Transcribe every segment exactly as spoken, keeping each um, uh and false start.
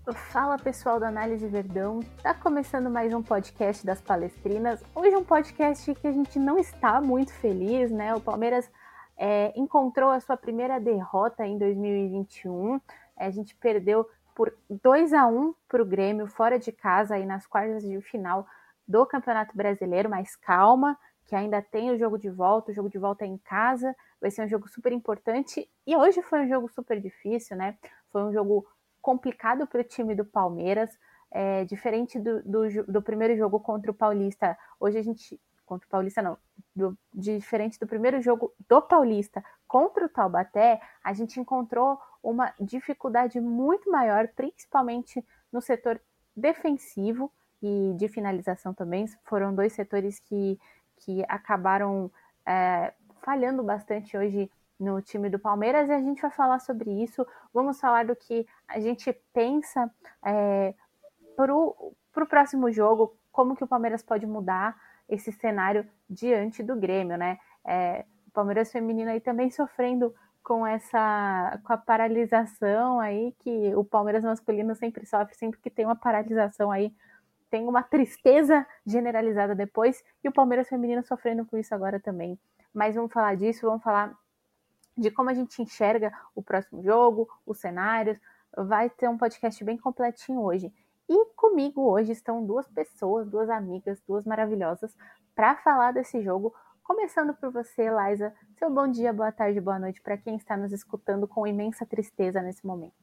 Fala pessoal do Análise Verdão, tá começando mais um podcast das Palestrinas. Hoje um podcast que a gente não está muito feliz, né? O Palmeiras é, encontrou a sua primeira derrota em dois mil e vinte e um. A gente perdeu por dois a um para o Grêmio fora de casa aí nas quartas de final do Campeonato Brasileiro, mas calma, que ainda tem o jogo de volta, o jogo de volta é em casa, vai ser um jogo super importante e hoje foi um jogo super difícil, né? Foi um jogo complicado para o time do Palmeiras, é, diferente do, do, do primeiro jogo contra o Paulista. Hoje a gente, contra o Paulista não, do, diferente do primeiro jogo do Paulista contra o Taubaté, a gente encontrou uma dificuldade muito maior, principalmente no setor defensivo e de finalização também. Foram dois setores que, que acabaram é, falhando bastante hoje no time do Palmeiras, e a gente vai falar sobre isso. Vamos falar do que a gente pensa é, para o próximo jogo, como que o Palmeiras pode mudar esse cenário diante do Grêmio, né? É, o Palmeiras feminino aí também sofrendo com essa, com a paralisação aí, que o Palmeiras masculino sempre sofre, sempre que tem uma paralisação aí, tem uma tristeza generalizada depois, e o Palmeiras feminino sofrendo com isso agora também. Mas vamos falar disso, vamos falar de como a gente enxerga o próximo jogo, os cenários. Vai ter um podcast bem completinho hoje. E comigo hoje estão duas pessoas, duas amigas, duas maravilhosas, para falar desse jogo. Começando por você, Laisa. Seu bom dia, boa tarde, boa noite para quem está nos escutando com imensa tristeza nesse momento.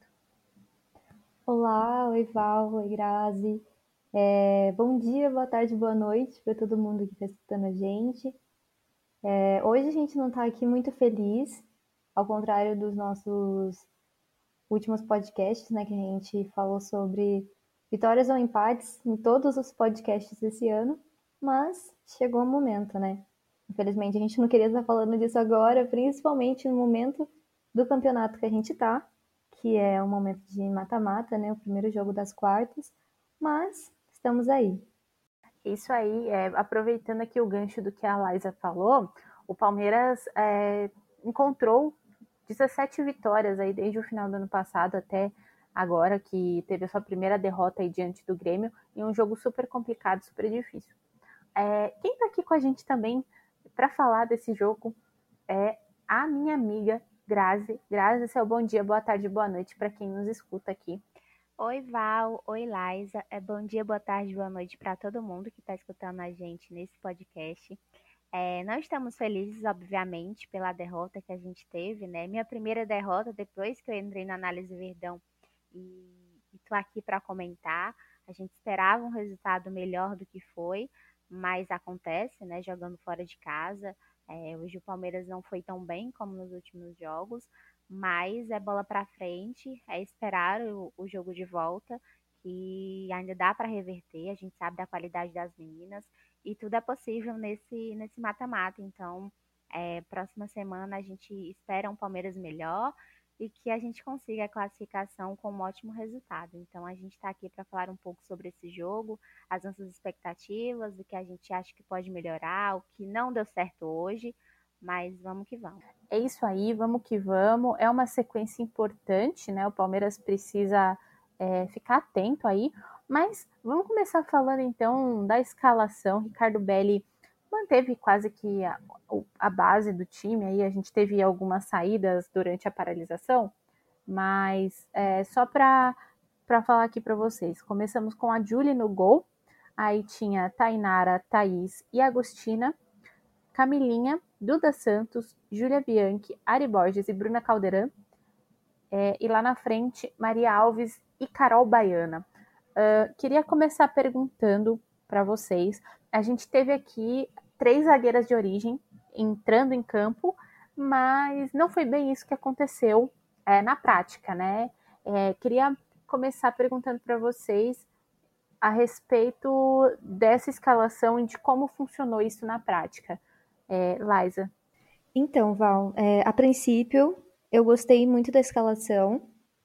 Olá, oi Val, oi Grazi. É, bom dia, boa tarde, boa noite para todo mundo que está escutando a gente. É, hoje a gente não está aqui muito feliz, ao contrário dos nossos últimos podcasts, né, que a gente falou sobre vitórias ou empates em todos os podcasts desse ano, mas chegou o momento, né? Infelizmente a gente não queria estar falando disso agora, principalmente no momento do campeonato que a gente está, que é o momento de mata-mata, né? O primeiro jogo das quartas, mas estamos aí. Isso aí, é, aproveitando aqui o gancho do que a Laisa falou, o Palmeiras é, encontrou dezessete vitórias aí desde o final do ano passado até agora, que teve a sua primeira derrota aí diante do Grêmio, em um jogo super complicado, super difícil. É, quem está aqui com a gente também para falar desse jogo é a minha amiga Grazi. Grazi, seu bom dia, boa tarde, boa noite para quem nos escuta aqui. Oi, Val. Oi, Laisa. É bom dia, boa tarde, boa noite para todo mundo que está escutando a gente nesse podcast. É, nós estamos felizes, obviamente, pela derrota que a gente teve, né? Minha primeira derrota depois que eu entrei na Análise Verdão e estou aqui para comentar. A gente esperava um resultado melhor do que foi, mas acontece, né? Jogando fora de casa. É, hoje o Palmeiras não foi tão bem como nos últimos jogos, mas é bola para frente, é esperar o, o jogo de volta, que ainda dá para reverter. A gente sabe da qualidade das meninas e tudo é possível nesse nesse mata-mata. Então, é, próxima semana a gente espera um Palmeiras melhor e que a gente consiga a classificação com um ótimo resultado. Então, a gente está aqui para falar um pouco sobre esse jogo, as nossas expectativas, o que a gente acha que pode melhorar, o que não deu certo hoje, mas vamos que vamos. É isso aí, vamos que vamos. É uma sequência importante, né? O Palmeiras precisa é, ficar atento aí. Mas vamos começar falando então da escalação. Ricardo Belli manteve quase que a, a base do time. Aí a gente teve algumas saídas durante a paralisação, mas é, só para falar aqui para vocês. Começamos com a Julie no gol. Aí tinha Tainara, Thaís e Agostina. Camilinha, Duda Santos, Júlia Bianchi, Ari Borges e Bruna Caldeirão. É, e lá na frente, Maria Alves e Carol Baiana. Uh, queria começar perguntando para vocês. A gente teve aqui três zagueiras de origem entrando em campo, mas não foi bem isso que aconteceu é, na prática, né? É, queria começar perguntando para vocês a respeito dessa escalação e de como funcionou isso na prática. É, Laisa. Então, Val, é, a princípio eu gostei muito da escalação,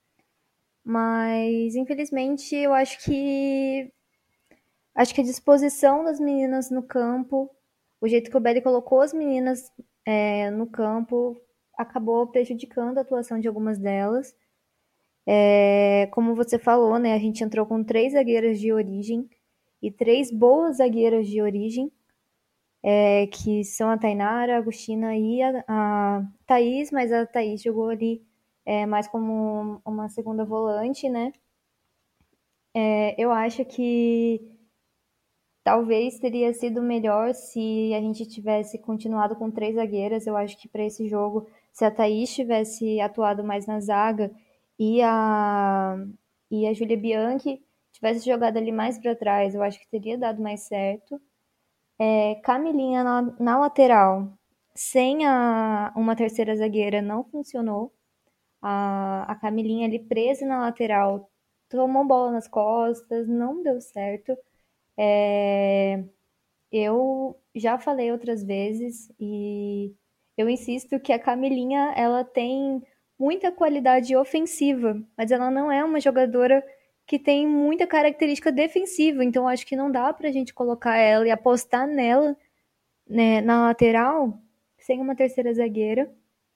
mas infelizmente eu acho que acho que a disposição das meninas no campo, o jeito que o Belly colocou as meninas é, no campo, acabou prejudicando a atuação de algumas delas. É, como você falou, né, a gente entrou com três zagueiras de origem e três boas zagueiras de origem, é, que são a Tainara, a Agostina e a, a Thaís, mas a Thaís jogou ali é, mais como uma segunda volante, né? É, eu acho que talvez teria sido melhor se a gente tivesse continuado com três zagueiras. Eu acho que para esse jogo, se a Thaís tivesse atuado mais na zaga e a, e a Júlia Bianchi tivesse jogado ali mais para trás, eu acho que teria dado mais certo. É, Camilinha na, na lateral, sem a, uma terceira zagueira, não funcionou. A, a Camilinha ali presa na lateral, tomou bola nas costas, não deu certo. É, eu já falei outras vezes e eu insisto que a Camilinha ela tem muita qualidade ofensiva, mas ela não é uma jogadora que tem muita característica defensiva, então acho que não dá pra gente colocar ela e apostar nela, né, na lateral sem uma terceira zagueira.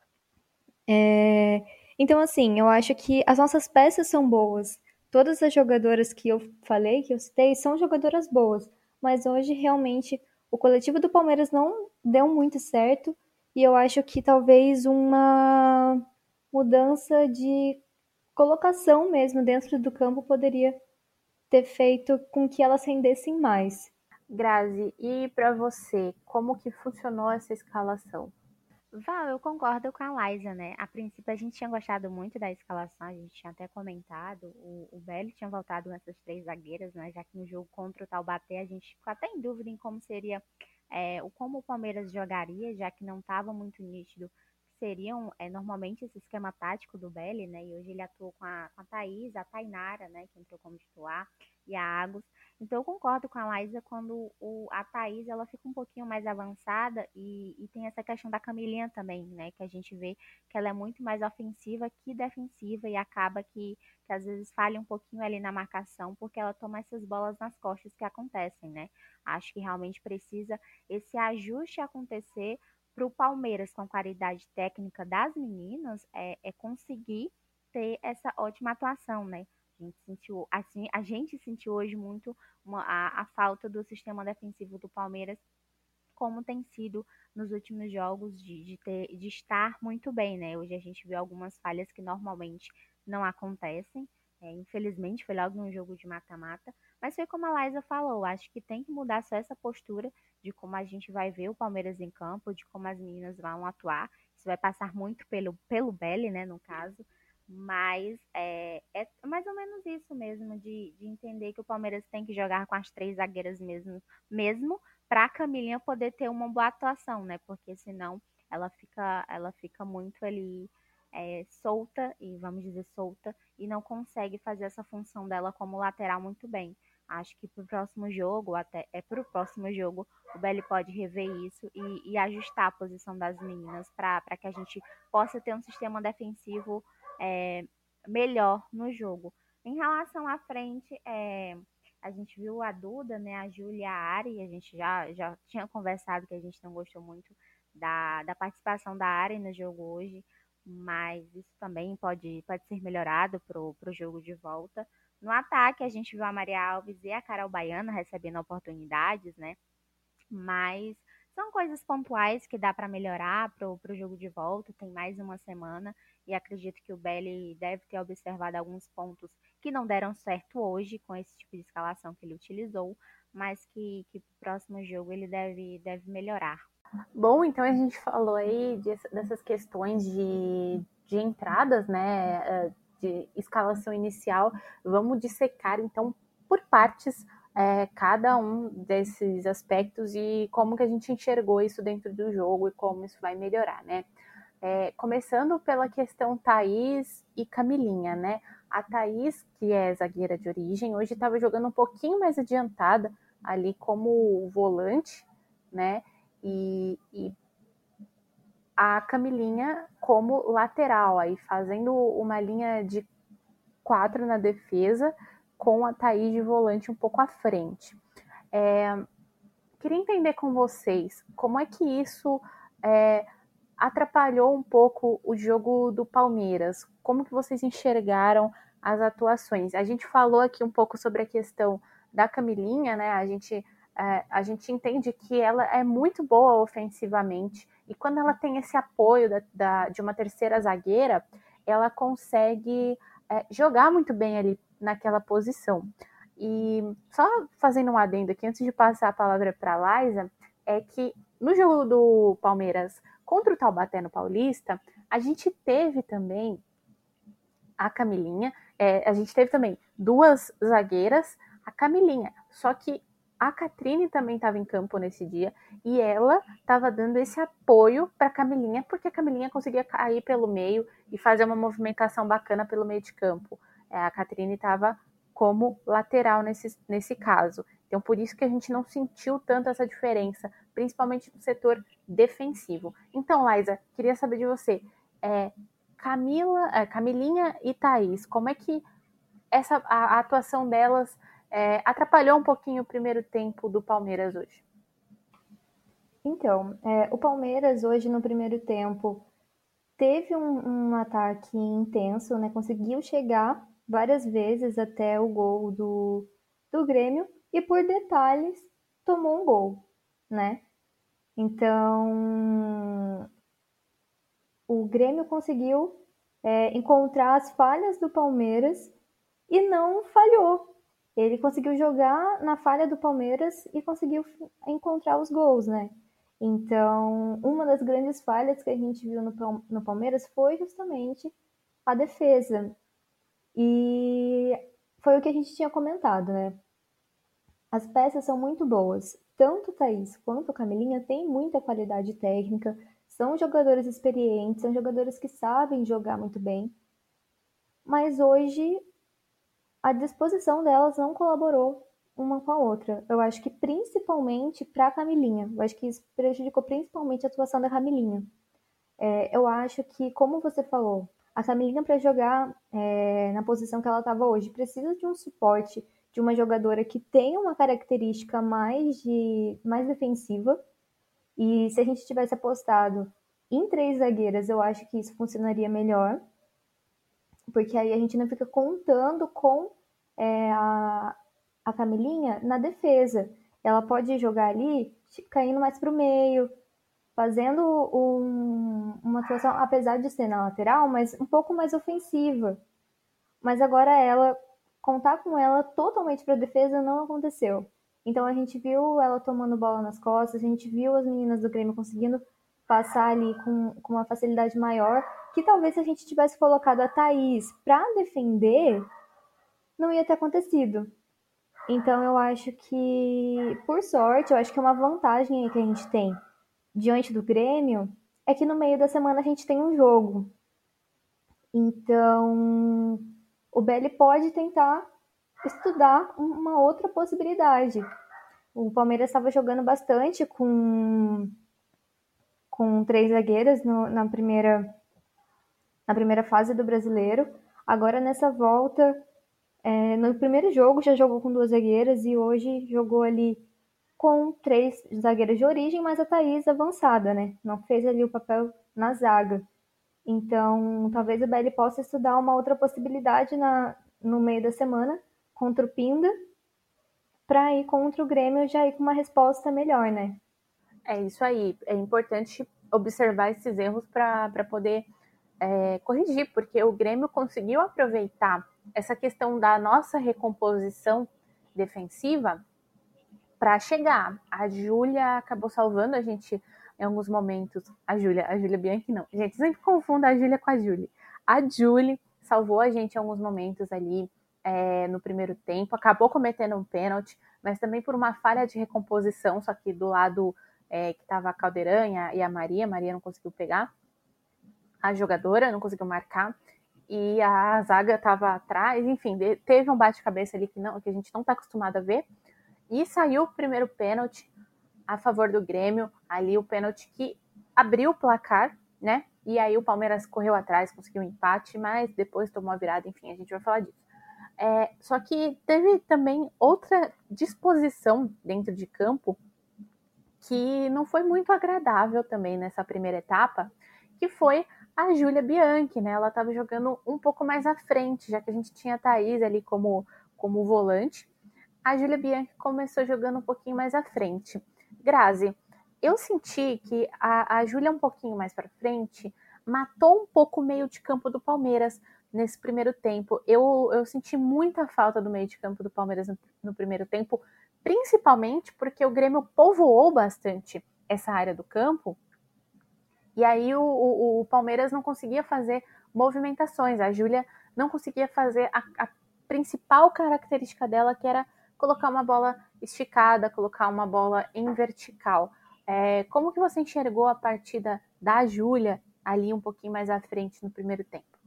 É, Então, assim, eu acho que as nossas peças são boas. Todas as jogadoras que eu falei, que eu citei, são jogadoras boas. Mas hoje, realmente, o coletivo do Palmeiras não deu muito certo. E eu acho que talvez uma mudança de colocação mesmo dentro do campo poderia ter feito com que elas rendessem mais. Grazi, e para você, como que funcionou essa escalação? Val, eu concordo com a Liza, né? A princípio a gente tinha gostado muito da escalação, a gente tinha até comentado, o, o Belly tinha voltado nessas três zagueiras, né? Já que no jogo contra o Taubaté a gente ficou até em dúvida em como seria, é, o como o Palmeiras jogaria, já que não estava muito nítido que seriam é, normalmente esse esquema tático do Belly, né? E hoje ele atuou com a, com a Thaís, a Tainara, né? Que entrou como titular, e a Agus. Então eu concordo com a Laísa quando o, a Thaís ela fica um pouquinho mais avançada e, e tem essa questão da Camilinha também, né? Que a gente vê que ela é muito mais ofensiva que defensiva e acaba que, que às vezes falha um pouquinho ali na marcação porque ela toma essas bolas nas costas que acontecem, né? Acho que realmente precisa esse ajuste acontecer para o Palmeiras com a qualidade técnica das meninas é, é conseguir ter essa ótima atuação, né? A gente sentiu, assim, a gente sentiu hoje muito uma, a, a falta do sistema defensivo do Palmeiras, como tem sido nos últimos jogos, de, de, ter, de estar muito bem, né? Hoje a gente viu algumas falhas que normalmente não acontecem. É, infelizmente, foi logo num jogo de mata-mata. Mas foi como a Liza falou, acho que tem que mudar só essa postura de como a gente vai ver o Palmeiras em campo, de como as meninas vão atuar. Isso vai passar muito pelo, pelo Belly, né, no caso. Mas é, é mais ou menos isso mesmo, de, de entender que o Palmeiras tem que jogar com as três zagueiras mesmo, mesmo para a Camilinha poder ter uma boa atuação, né? Porque senão ela fica, ela fica muito ali é, solta, e vamos dizer solta, e não consegue fazer essa função dela como lateral muito bem. Acho que para o próximo jogo, até é para o próximo jogo, o Belly pode rever isso e, e ajustar a posição das meninas para que a gente possa ter um sistema defensivo é, melhor no jogo. Em relação à frente, é, a gente viu a Duda, né, a Júlia e a Ari, a gente já, já tinha conversado que a gente não gostou muito da, da participação da Ari no jogo hoje, mas isso também pode, pode ser melhorado para o jogo de volta. No ataque, a gente viu a Maria Alves e a Carol Baiana recebendo oportunidades, né? Mas são coisas pontuais que dá para melhorar para o jogo de volta. Tem mais uma semana e acredito que o Belly deve ter observado alguns pontos que não deram certo hoje com esse tipo de escalação que ele utilizou, mas que, que para o próximo jogo ele deve, deve melhorar. Bom, então a gente falou aí de, dessas questões de, de entradas, né, de escalação inicial. Vamos dissecar, então, por partes, é, cada um desses aspectos e como que a gente enxergou isso dentro do jogo e como isso vai melhorar, né? É, começando pela questão Thaís e Camilinha, né? A Thaís, que é zagueira de origem, hoje estava jogando um pouquinho mais adiantada ali como volante, né? E, e a Camilinha como lateral, aí fazendo uma linha de quatro na defesa, com a Thaís de volante um pouco à frente. É, queria entender com vocês como é que isso é, atrapalhou um pouco o jogo do Palmeiras? Como que vocês enxergaram as atuações? A gente falou aqui um pouco sobre a questão da Camilinha, né? A gente, é, a gente entende que ela é muito boa ofensivamente, e quando ela tem esse apoio da, da, de uma terceira zagueira, ela consegue é, jogar muito bem ali naquela posição. E só fazendo um adendo aqui, antes de passar a palavra para a Liza, é que no jogo do Palmeiras contra o Taubaté no Paulista, a gente teve também a Camilinha, é, a gente teve também duas zagueiras, a Camilinha, só que a Catrine também estava em campo nesse dia, e ela estava dando esse apoio para a Camilinha, porque a Camilinha conseguia cair pelo meio e fazer uma movimentação bacana pelo meio de campo. É, a Catrine estava como lateral nesse, nesse caso. Então, por isso que a gente não sentiu tanto essa diferença, principalmente no setor defensivo. Então, Liza, queria saber de você, é, Camila, é, Camilinha e Thaís, como é que essa, a, a atuação delas é, atrapalhou um pouquinho o primeiro tempo do Palmeiras hoje? Então, é, o Palmeiras hoje no primeiro tempo teve um, um ataque intenso, né? Conseguiu chegar várias vezes até o gol do, do Grêmio e por detalhes tomou um gol, né? Então, o Grêmio conseguiu é, encontrar as falhas do Palmeiras e não falhou. Ele conseguiu jogar na falha do Palmeiras e conseguiu encontrar os gols, né? Então, uma das grandes falhas que a gente viu no, no Palmeiras foi justamente a defesa. E foi o que a gente tinha comentado, né? As peças são muito boas. Tanto Thaís quanto Camilinha têm muita qualidade técnica, são jogadores experientes, são jogadores que sabem jogar muito bem. Mas hoje a disposição delas não colaborou uma com a outra. Eu acho que principalmente para a Camilinha. Eu acho que isso prejudicou principalmente a atuação da Camilinha. É, eu acho que, como você falou, a Camilinha para jogar é, na posição que ela estava hoje precisa de um suporte de uma jogadora que tenha uma característica mais, de, mais defensiva. E se a gente tivesse apostado em três zagueiras, eu acho que isso funcionaria melhor. Porque aí a gente não fica contando com é, a, a Camilinha na defesa. Ela pode jogar ali, caindo mais para o meio, fazendo um, uma atuação, apesar de ser na lateral, mas um pouco mais ofensiva. Mas agora ela, contar com ela totalmente para a defesa não aconteceu. Então a gente viu ela tomando bola nas costas, a gente viu as meninas do Grêmio conseguindo passar ali com, com uma facilidade maior, que talvez se a gente tivesse colocado a Thaís para defender, não ia ter acontecido. Então eu acho que, por sorte, eu acho que uma vantagem aí que a gente tem diante do Grêmio é que no meio da semana a gente tem um jogo. Então o B L pode tentar estudar uma outra possibilidade. O Palmeiras estava jogando bastante com com três zagueiras no, na, primeira, na primeira fase do Brasileiro. Agora, nessa volta, é, no primeiro jogo já jogou com duas zagueiras e hoje jogou ali com três zagueiras de origem, mas a Thaís avançada, né? Não fez ali o papel na zaga. Então, talvez o B L possa estudar uma outra possibilidade na, no meio da semana contra o Pinda, para ir contra o Grêmio já ir com uma resposta melhor, né? É isso aí, é importante observar esses erros para poder é, corrigir, porque o Grêmio conseguiu aproveitar essa questão da nossa recomposição defensiva para chegar. A Júlia acabou salvando a gente em alguns momentos. A Júlia, a Júlia Bianchi não. Gente, sempre confundo a Júlia com a Júlia. A Júlia salvou a gente em alguns momentos ali é, no primeiro tempo, acabou cometendo um pênalti, mas também por uma falha de recomposição, só que do lado é, que estava a Caldeirão e a Maria, a Maria não conseguiu pegar, a jogadora não conseguiu marcar, e a zaga estava atrás, enfim, teve um bate-cabeça ali que, não, que a gente não está acostumado a ver, e saiu o primeiro pênalti a favor do Grêmio, ali o pênalti que abriu o placar, né? E aí o Palmeiras correu atrás, conseguiu um empate, mas depois tomou a virada, enfim, a gente vai falar disso. É, só que teve também outra disposição dentro de campo que não foi muito agradável também nessa primeira etapa, que foi a Júlia Bianchi, né? Ela estava jogando um pouco mais à frente, já que a gente tinha a Thaís ali como, como volante. A Júlia Bianchi começou jogando um pouquinho mais à frente. Grazi, eu senti que a, a Júlia um pouquinho mais para frente matou um pouco o meio de campo do Palmeiras nesse primeiro tempo. Eu, eu senti muita falta do meio de campo do Palmeiras no, no primeiro tempo, principalmente porque o Grêmio povoou bastante essa área do campo, e aí o, o, o Palmeiras não conseguia fazer movimentações, a Júlia não conseguia fazer a, a principal característica dela, que era colocar uma bola esticada, colocar uma bola em vertical. É, como que você enxergou a partida da Júlia ali um pouquinho mais à frente no primeiro tempo?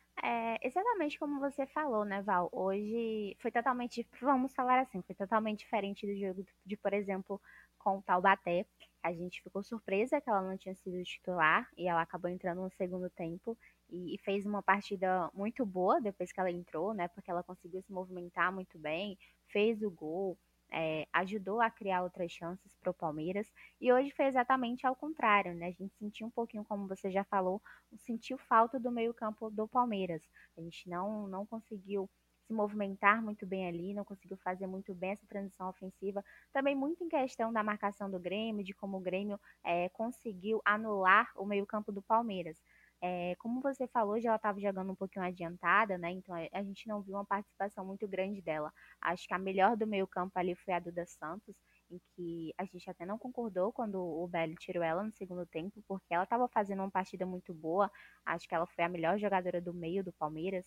É, exatamente como você falou, né, Val? Hoje foi totalmente, vamos falar assim, foi totalmente diferente do jogo de, por exemplo, com o Taubaté. A gente ficou surpresa que ela não tinha sido titular e ela acabou entrando no segundo tempo e, e fez uma partida muito boa depois que ela entrou, né? Porque ela conseguiu se movimentar muito bem, fez o gol, é, ajudou a criar outras chances para o Palmeiras. E hoje foi exatamente ao contrário, né? A gente sentiu um pouquinho, como você já falou, sentiu falta do meio-campo do Palmeiras. A gente não, não conseguiu se movimentar muito bem ali, não conseguiu fazer muito bem essa transição ofensiva. Também muito em questão da marcação do Grêmio, de como o Grêmio é, conseguiu anular o meio-campo do Palmeiras. É, como você falou, já ela estava jogando um pouquinho adiantada, né? Então a gente não viu uma participação muito grande dela. Acho que a melhor do meio-campo ali foi a Duda Santos, em que a gente até não concordou quando o Belly tirou ela no segundo tempo, porque ela estava fazendo uma partida muito boa. Acho que ela foi a melhor jogadora do meio do Palmeiras.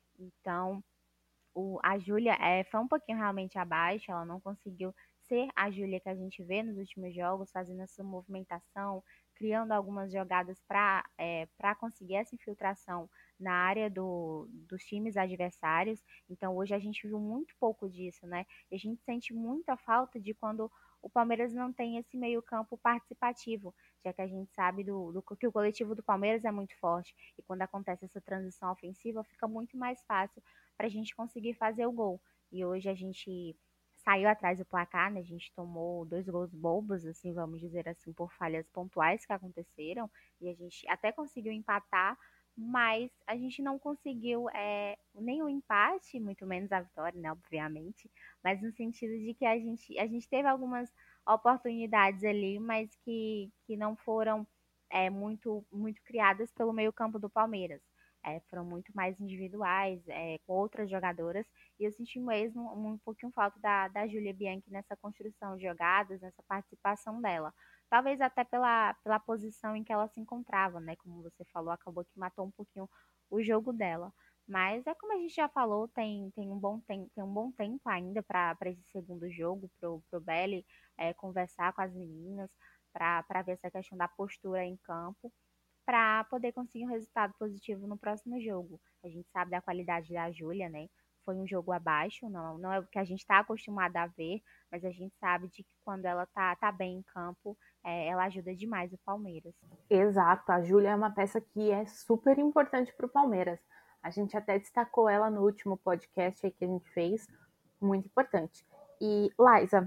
Então, o, a Júlia é, foi um pouquinho realmente abaixo, ela não conseguiu ser a Júlia que a gente vê nos últimos jogos, fazendo essa movimentação, criando algumas jogadas para é, para conseguir essa infiltração na área do, dos times adversários. Então hoje a gente viu muito pouco disso, né? E a gente sente muita falta de quando o Palmeiras não tem esse meio-campo participativo, já que a gente sabe do, do, que o coletivo do Palmeiras é muito forte. E quando acontece essa transição ofensiva, fica muito mais fácil para a gente conseguir fazer o gol. E hoje a gente saiu atrás do placar, né? A gente tomou dois gols bobos, assim, vamos dizer assim, por falhas pontuais que aconteceram. E a gente até conseguiu empatar, mas a gente não conseguiu é, nem o empate, muito menos a vitória, né? Obviamente. Mas no sentido de que a gente, a gente teve algumas oportunidades ali, mas que, que não foram é, muito, muito criadas pelo meio-campo do Palmeiras. É, foram muito mais individuais, é, com outras jogadoras, e eu senti mesmo um, um pouquinho falta da, da Júlia Bianchi nessa construção de jogadas, nessa participação dela. Talvez até pela, pela posição em que ela se encontrava, né? Como você falou, acabou que matou um pouquinho o jogo dela. Mas é como a gente já falou, tem, tem, um, bom tem, tem um bom tempo ainda para esse segundo jogo, pro, pro Belly é, conversar com as meninas, para ver essa questão da postura em campo, para poder conseguir um resultado positivo no próximo jogo. A gente sabe da qualidade da Júlia, né? Foi um jogo abaixo, não, não é o que a gente está acostumado a ver, mas a gente sabe de que quando ela tá, tá bem em campo, é, ela ajuda demais o Palmeiras. Exato, a Júlia é uma peça que é super importante para o Palmeiras. A gente até destacou ela no último podcast aí que a gente fez, muito importante. E, Laisa,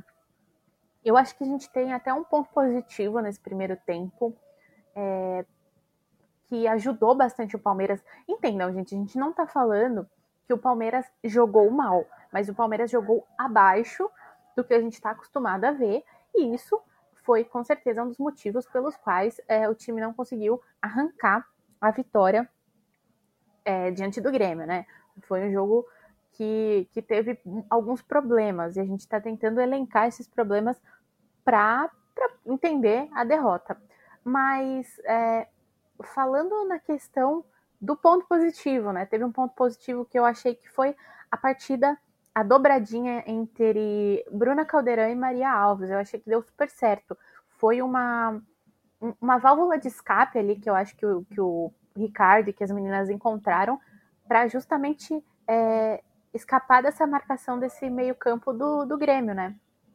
eu acho que a gente tem até um ponto positivo nesse primeiro tempo, é, que ajudou bastante o Palmeiras. Entendam, gente, a gente não tá falando que o Palmeiras jogou mal, mas o Palmeiras jogou abaixo do que a gente está acostumado a ver, e isso foi com certeza um dos motivos pelos quais é, o time não conseguiu arrancar a vitória é, diante do Grêmio, né? Foi um jogo que, que teve alguns problemas, e a gente está tentando elencar esses problemas para entender a derrota. Mas é, falando na questão do ponto positivo, né? Teve um ponto positivo que eu achei que foi a partida, a dobradinha entre Bruna Caldeirão e Maria Alves. Eu achei que deu super certo. Foi uma, uma válvula de escape ali que eu acho que o, que o Ricardo e que as meninas encontraram para justamente é, escapar dessa marcação desse meio-campo do, do Grêmio, né?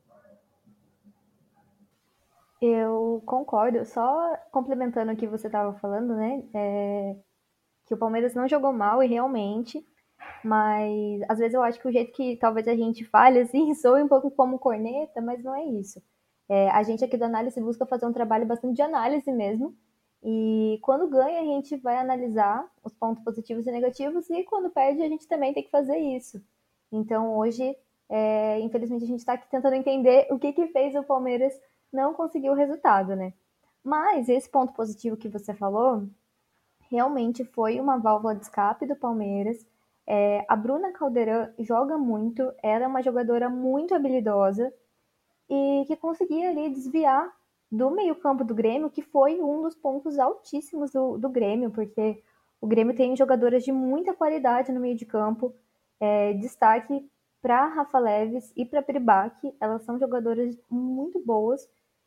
Eu concordo, só complementando o que você estava falando, né? É, que o Palmeiras não jogou mal e realmente, mas às vezes eu acho que o jeito que talvez a gente fale assim soa um pouco como corneta, mas não é isso. É, a gente aqui do Análise busca fazer um trabalho bastante de análise mesmo, e quando ganha a gente vai analisar os pontos positivos e negativos, e quando perde a gente também tem que fazer isso. Então hoje, é, infelizmente a gente está aqui tentando entender o que que fez o Palmeiras não conseguir o resultado, né? Mas esse ponto positivo que você falou, realmente foi uma válvula de escape do Palmeiras. É, a Bruna Calderã joga muito, ela é uma jogadora muito habilidosa e que conseguia ali desviar do meio-campo do Grêmio, que foi um dos pontos altíssimos do, do Grêmio, porque o Grêmio tem jogadoras de muita qualidade no meio de campo. É, destaque para Rafa Leves e para Pribac, elas são jogadoras muito boas.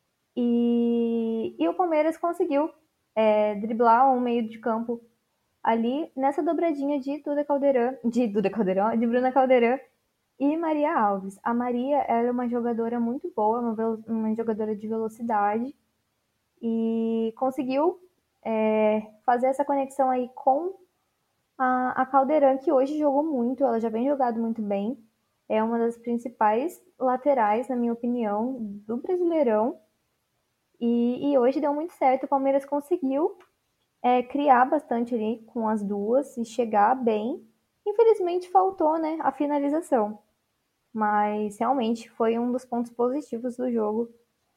E, e o Palmeiras conseguiu é, driblar um meio de campo ali nessa dobradinha de Duda Caldeirão, de Duda Caldeirão, de Bruna Caldeirão e Maria Alves. A Maria ela é uma jogadora muito boa, uma, uma jogadora de velocidade e conseguiu é, fazer essa conexão aí com a, a Caldeirão, que hoje jogou muito, ela já vem jogado muito bem. É uma das principais laterais, na minha opinião, do Brasileirão. E, e hoje deu muito certo, o Palmeiras conseguiu é, criar bastante ali com as duas e chegar bem. Infelizmente faltou, né, a finalização. Mas realmente foi um dos pontos positivos do jogo.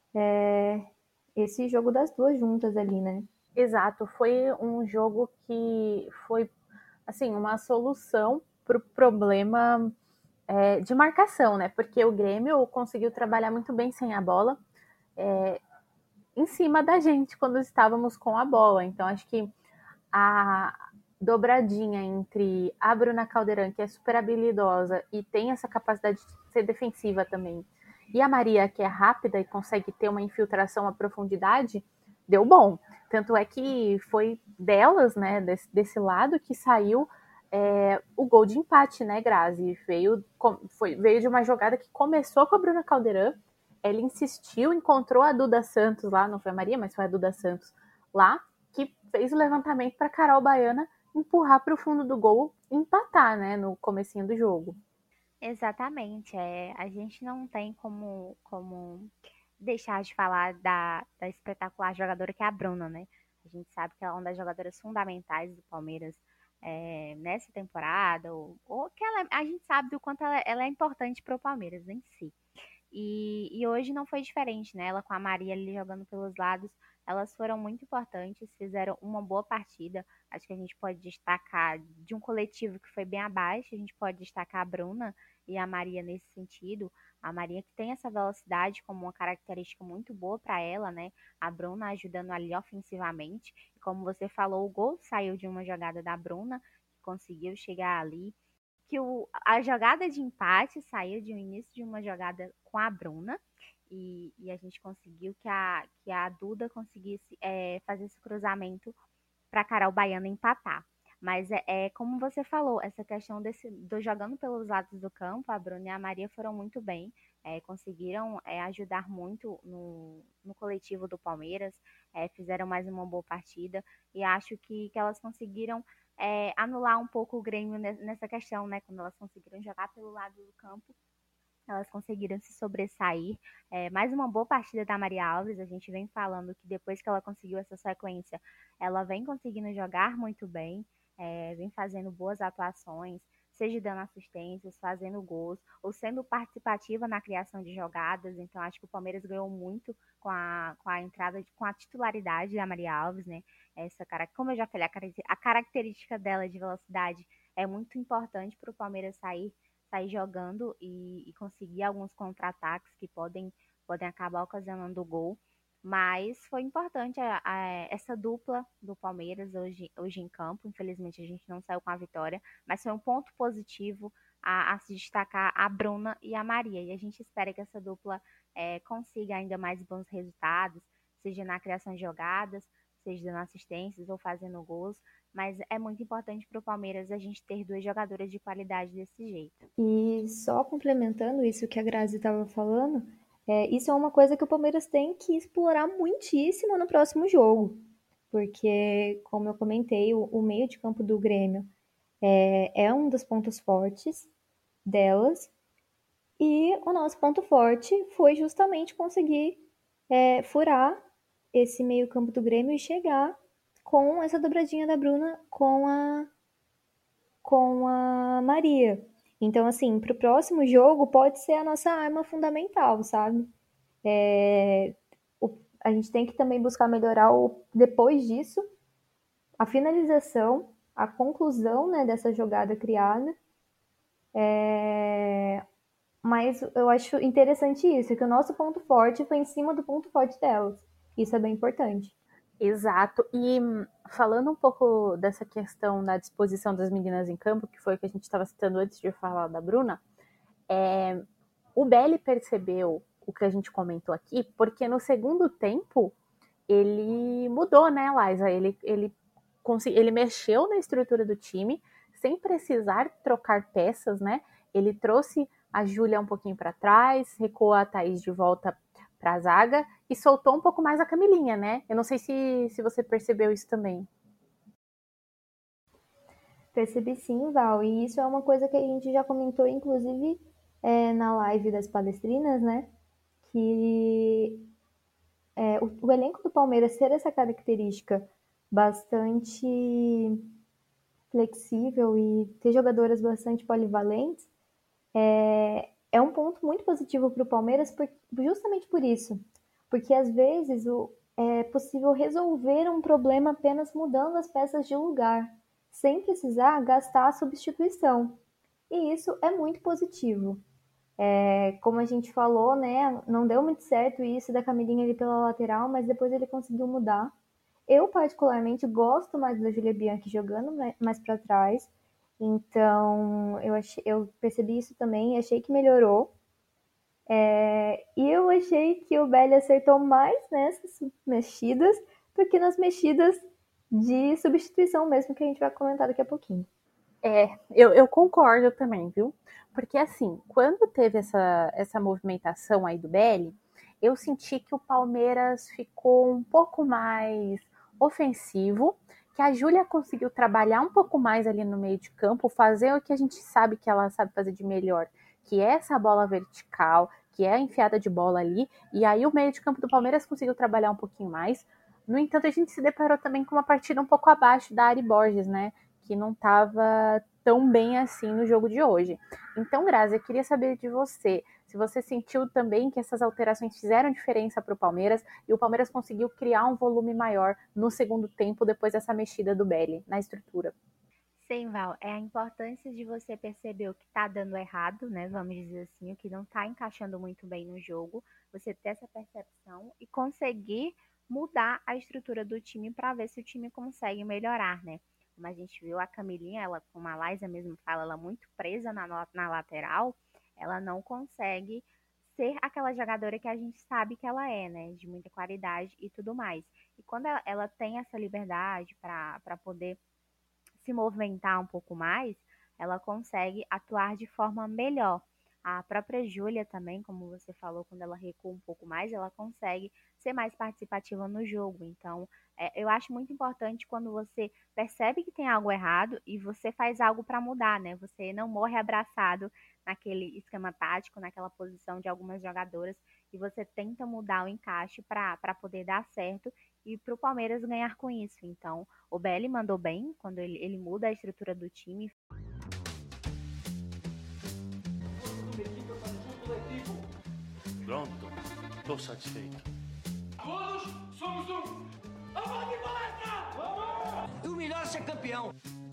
É, esse jogo das duas juntas ali, né? Exato, foi um jogo que foi assim uma solução para o problema é, de marcação, né? Porque o Grêmio conseguiu trabalhar muito bem sem a bola. É, em cima da gente quando estávamos com a bola. Então, acho que a dobradinha entre a Bruna Caldeirão, que é super habilidosa e tem essa capacidade de ser defensiva também, e a Maria, que é rápida e consegue ter uma infiltração à profundidade, deu bom. Tanto é que foi delas, né, desse, desse lado, que saiu é, o gol de empate, né, Grazi? Veio, foi, veio de uma jogada que começou com a Bruna Caldeirão, ela insistiu, encontrou a Duda Santos lá, não foi a Maria, mas foi a Duda Santos lá, que fez o levantamento para Carol Baiana empurrar para o fundo do gol e empatar, né, no comecinho do jogo. Exatamente. É, a gente não tem como, como deixar de falar da, da espetacular jogadora que é a Bruna, né? A gente sabe que ela é uma das jogadoras fundamentais do Palmeiras é, nessa temporada, ou, ou que ela, a gente sabe do quanto ela, ela é importante para o Palmeiras em si. E, e hoje não foi diferente, né? Ela com a Maria ali jogando pelos lados, elas foram muito importantes, fizeram uma boa partida. Acho que a gente pode destacar de um coletivo que foi bem abaixo, a gente pode destacar a Bruna e a Maria nesse sentido. A Maria que tem essa velocidade como uma característica muito boa para ela, né? A Bruna ajudando ali ofensivamente. E como você falou, o gol saiu de uma jogada da Bruna, que conseguiu chegar ali que o, a jogada de empate saiu de um início de uma jogada com a Bruna e, e a gente conseguiu que a, que a Duda conseguisse é, fazer esse cruzamento para a Carol Baiana empatar. Mas é, é como você falou, essa questão desse, do jogando pelos lados do campo, a Bruna e a Maria foram muito bem, é, conseguiram é, ajudar muito no, no coletivo do Palmeiras, é, fizeram mais uma boa partida e acho que, que elas conseguiram é, anular um pouco o Grêmio nessa questão, né? Quando elas conseguiram jogar pelo lado do campo, elas conseguiram se sobressair. É, mais uma boa partida da Maria Alves. A gente vem falando que depois que ela conseguiu essa sequência, ela vem conseguindo jogar muito bem, é, vem fazendo boas atuações, seja dando assistências, fazendo gols, ou sendo participativa na criação de jogadas. Então, acho que o Palmeiras ganhou muito com a, com a entrada, de, com a titularidade da Maria Alves, né? Essa, como eu já falei, a característica dela de velocidade é muito importante para o Palmeiras sair sair jogando e, e conseguir alguns contra-ataques que podem, podem acabar ocasionando o gol. Mas foi importante a, a, essa dupla do Palmeiras hoje, hoje em campo. Infelizmente a gente não saiu com a vitória, mas foi um ponto positivo a, a se destacar a Bruna e a Maria. E a gente espera que essa dupla é, consiga ainda mais bons resultados, seja na criação de jogadas, seja dando assistências ou fazendo gols, mas é muito importante para o Palmeiras a gente ter duas jogadoras de qualidade desse jeito. E só complementando isso que a Grazi estava falando, é, isso é uma coisa que o Palmeiras tem que explorar muitíssimo no próximo jogo, porque, como eu comentei, o, o meio de campo do Grêmio é, é um dos pontos fortes delas, e o nosso ponto forte foi justamente conseguir é, furar esse meio campo do Grêmio e chegar com essa dobradinha da Bruna com a, com a Maria. Então, assim, pro próximo jogo pode ser a nossa arma fundamental, sabe? É, o, a gente tem que também buscar melhorar o, depois disso a finalização, a conclusão, né, dessa jogada criada. É, mas eu acho interessante isso, que o nosso ponto forte foi em cima do ponto forte delas. Isso é bem importante. Exato. E falando um pouco dessa questão da disposição das meninas em campo, que foi o que a gente estava citando antes de falar da Bruna, é, o Belli percebeu o que a gente comentou aqui, porque no segundo tempo ele mudou, né, Liza? Ele, ele, ele mexeu na estrutura do time sem precisar trocar peças, né? Ele trouxe a Júlia um pouquinho para trás, recuou a Thaís de volta para a zaga e soltou um pouco mais a Camilinha, né? Eu não sei se, se você percebeu isso também. Percebi sim, Val, e isso é uma coisa que a gente já comentou, inclusive, é, na live das palestrinas, né? Que é, o, o elenco do Palmeiras ter essa característica bastante flexível e ter jogadoras bastante polivalentes é, é um ponto muito positivo para o Palmeiras por, justamente por isso. Porque às vezes o, é possível resolver um problema apenas mudando as peças de lugar, sem precisar gastar a substituição. E isso é muito positivo. É, como a gente falou, né, não deu muito certo isso da Camilinha ali pela lateral, mas depois ele conseguiu mudar. Eu, particularmente, gosto mais da Júlia Bianchi jogando mais para trás. Então, eu, achei, eu percebi isso também, achei que melhorou. É, e eu achei que o Belli acertou mais nessas mexidas do que nas mexidas de substituição mesmo, que a gente vai comentar daqui a pouquinho. É, eu, eu concordo também, viu? Porque assim, quando teve essa, essa movimentação aí do Belli, eu senti que o Palmeiras ficou um pouco mais ofensivo, que a Júlia conseguiu trabalhar um pouco mais ali no meio de campo, fazer o que a gente sabe que ela sabe fazer de melhor, que é essa bola vertical, que é a enfiada de bola ali, e aí o meio de campo do Palmeiras conseguiu trabalhar um pouquinho mais. No entanto, a gente se deparou também com uma partida um pouco abaixo da Ari Borges, né? Que não estava tão bem assim no jogo de hoje. Então, Grazi, eu queria saber de você, se você sentiu também que essas alterações fizeram diferença para o Palmeiras e o Palmeiras conseguiu criar um volume maior no segundo tempo depois dessa mexida do Belli na estrutura. Sim, Val, é a importância de você perceber o que está dando errado, né? Vamos dizer assim, o que não está encaixando muito bem no jogo, você ter essa percepção e conseguir mudar a estrutura do time para ver se o time consegue melhorar, né? Como a gente viu, a Camilinha, ela, como a Liza mesmo fala, ela é muito presa na, na lateral, ela não consegue ser aquela jogadora que a gente sabe que ela é, né? De muita qualidade e tudo mais. E quando ela, ela tem essa liberdade para poder se movimentar um pouco mais, ela consegue atuar de forma melhor. A própria Júlia também, como você falou, quando ela recua um pouco mais, ela consegue ser mais participativa no jogo. Então, é, eu acho muito importante quando você percebe que tem algo errado e você faz algo para mudar, né? Você não morre abraçado naquele esquema tático, naquela posição de algumas jogadoras, e você tenta mudar o encaixe para poder dar certo e para o Palmeiras ganhar com isso. Então, o Belli mandou bem quando ele, ele muda a estrutura do time. Pronto, estou satisfeito. Todos somos um. Vamos de palestra! Vamos! O melhor é ser campeão.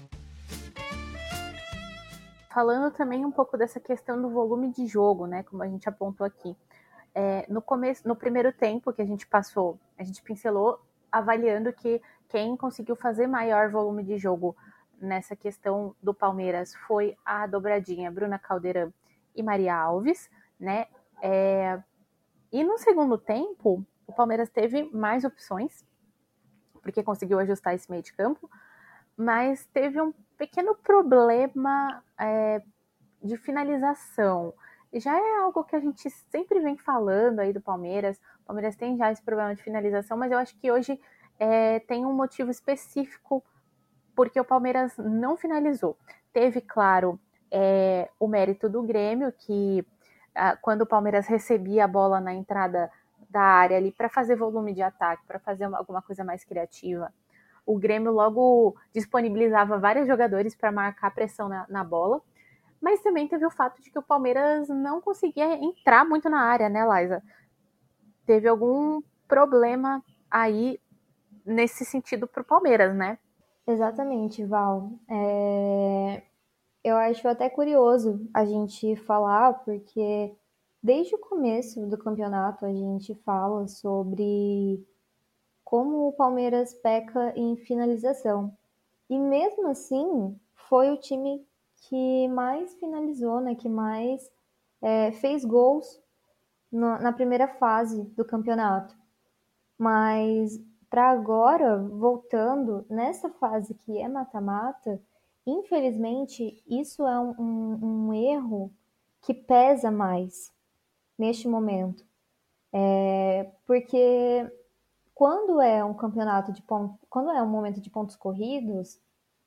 Falando também um pouco dessa questão do volume de jogo, né? Como a gente apontou aqui. É, no começo, no primeiro tempo que a gente passou, a gente pincelou avaliando que quem conseguiu fazer maior volume de jogo nessa questão do Palmeiras foi a dobradinha Bruna Caldeirão e Maria Alves, né? É, e no segundo tempo, o Palmeiras teve mais opções, porque conseguiu ajustar esse meio de campo, mas teve um pequeno problema é, de finalização. Já é algo que a gente sempre vem falando aí do Palmeiras. O Palmeiras tem já esse problema de finalização, mas eu acho que hoje é, tem um motivo específico porque o Palmeiras não finalizou. Teve, claro, é, o mérito do Grêmio, que ah, quando o Palmeiras recebia a bola na entrada da área ali para fazer volume de ataque, para fazer uma, alguma coisa mais criativa. O Grêmio logo disponibilizava vários jogadores para marcar pressão na, na bola, mas também teve o fato de que o Palmeiras não conseguia entrar muito na área, né, Laisa? Teve algum problema aí nesse sentido para o Palmeiras, né? Exatamente, Val. É... Eu acho até curioso a gente falar, porque desde o começo do campeonato a gente fala sobre como o Palmeiras peca em finalização. E mesmo assim, foi o time que mais finalizou, né, que mais é, fez gols no, na primeira fase do campeonato. Mas para agora, voltando nessa fase que é mata-mata, infelizmente isso é um, um, um erro que pesa mais neste momento. É, porque quando é um campeonato de pontos, quando é um momento de pontos corridos,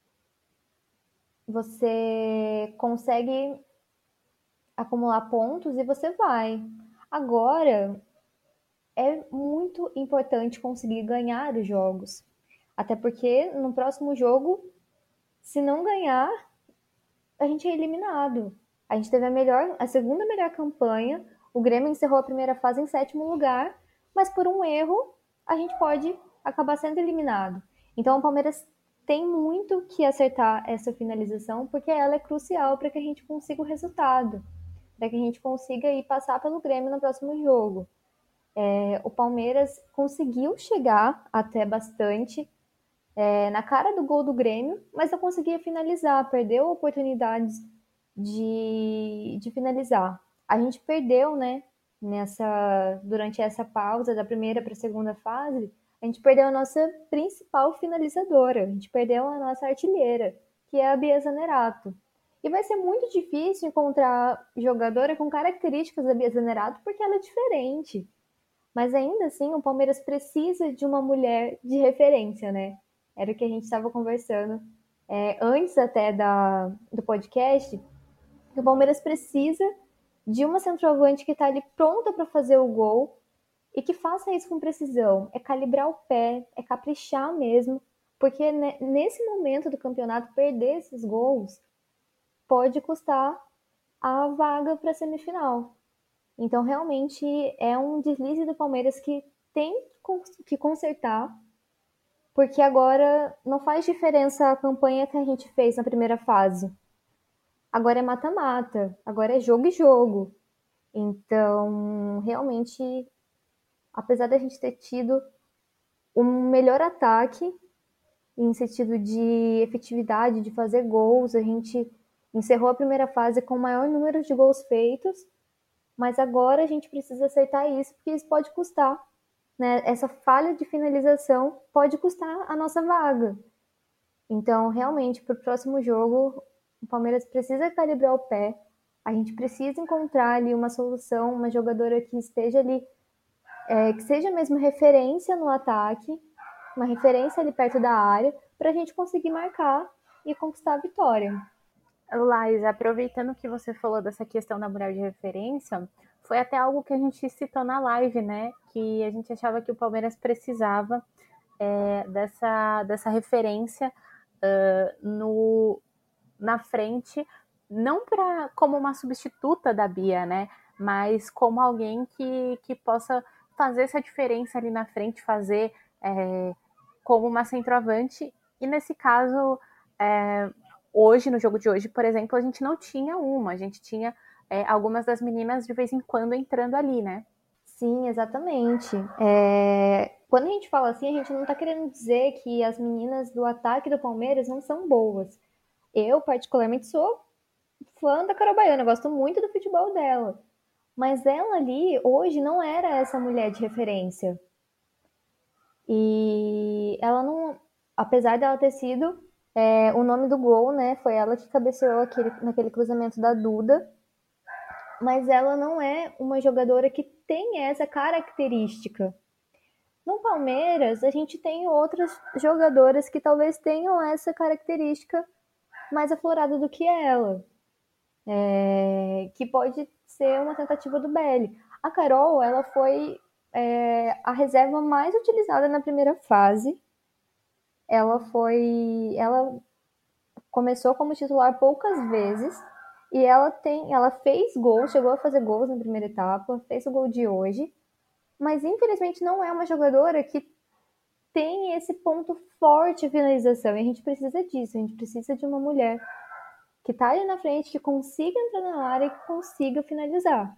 você consegue acumular pontos e você vai. Agora, é muito importante conseguir ganhar os jogos. Até porque no próximo jogo, se não ganhar, a gente é eliminado. A gente teve a melhor, a segunda melhor campanha. O Grêmio encerrou a primeira fase em sétimo lugar, mas por um erro a gente pode acabar sendo eliminado. Então o Palmeiras tem muito que acertar essa finalização, porque ela é crucial para que a gente consiga o resultado, para que a gente consiga ir passar pelo Grêmio no próximo jogo. É, o Palmeiras conseguiu chegar até bastante é, na cara do gol do Grêmio, mas não conseguia finalizar, perdeu oportunidades de, de finalizar. A gente perdeu, né, nessa, durante essa pausa da primeira para a segunda fase, a gente perdeu a nossa principal finalizadora, a gente perdeu a nossa artilheira, que é a Bia Zanerato. E vai ser muito difícil encontrar jogadora com características da Bia Zanerato, porque ela é diferente. Mas ainda assim, o Palmeiras precisa de uma mulher de referência, né? Era o que a gente estava conversando é, antes até da, do podcast, que o Palmeiras precisa de uma centroavante que está ali pronta para fazer o gol e que faça isso com precisão. É calibrar o pé, é caprichar mesmo, porque nesse momento do campeonato, perder esses gols pode custar a vaga para a semifinal. Então, realmente, é um deslize do Palmeiras que tem que consertar, porque agora não faz diferença a campanha que a gente fez na primeira fase. Agora é mata-mata, agora é jogo e jogo. Então, realmente, apesar da gente ter tido um melhor ataque, em sentido de efetividade, de fazer gols, a gente encerrou a primeira fase com o maior número de gols feitos, mas agora a gente precisa aceitar isso, porque isso pode custar, né? Essa falha de finalização pode custar a nossa vaga. Então, realmente, para o próximo jogo, o Palmeiras precisa calibrar o pé, a gente precisa encontrar ali uma solução, uma jogadora que esteja ali, é, que seja mesmo referência no ataque, uma referência ali perto da área, para a gente conseguir marcar e conquistar a vitória. Laís, aproveitando que você falou dessa questão da mulher de referência, foi até algo que a gente citou na live, né? Que a gente achava que o Palmeiras precisava é, dessa, dessa referência uh, no, na frente, não pra, como uma substituta da Bia, né? Mas como alguém que, que possa fazer essa diferença ali na frente, fazer é, como uma centroavante. E nesse caso, é, hoje, no jogo de hoje, por exemplo, a gente não tinha uma, a gente tinha é, algumas das meninas de vez em quando entrando ali, né? Sim, exatamente. É... Quando a gente fala assim, a gente não tá querendo dizer que as meninas do ataque do Palmeiras não são boas. Eu, particularmente, sou fã da Carol Baiana, gosto muito do futebol dela. Mas ela ali, hoje, não era essa mulher de referência. E ela não... Apesar dela ter sido é, o nome do gol, né? Foi ela que cabeceou aquele, naquele cruzamento da Duda. Mas ela não é uma jogadora que tem essa característica. No Palmeiras, a gente tem outras jogadoras que talvez tenham essa característica mais aflorada do que ela. É, que pode ser uma tentativa do Belly. A Carol, ela foi é, a reserva mais utilizada na primeira fase. Ela foi, ela começou como titular poucas vezes e ela tem, ela fez gols, chegou a fazer gols na primeira etapa, fez o gol de hoje, mas infelizmente não é uma jogadora que tem esse ponto forte de finalização e a gente precisa disso, a gente precisa de uma mulher que tá ali na frente, que consiga entrar na área e que consiga finalizar.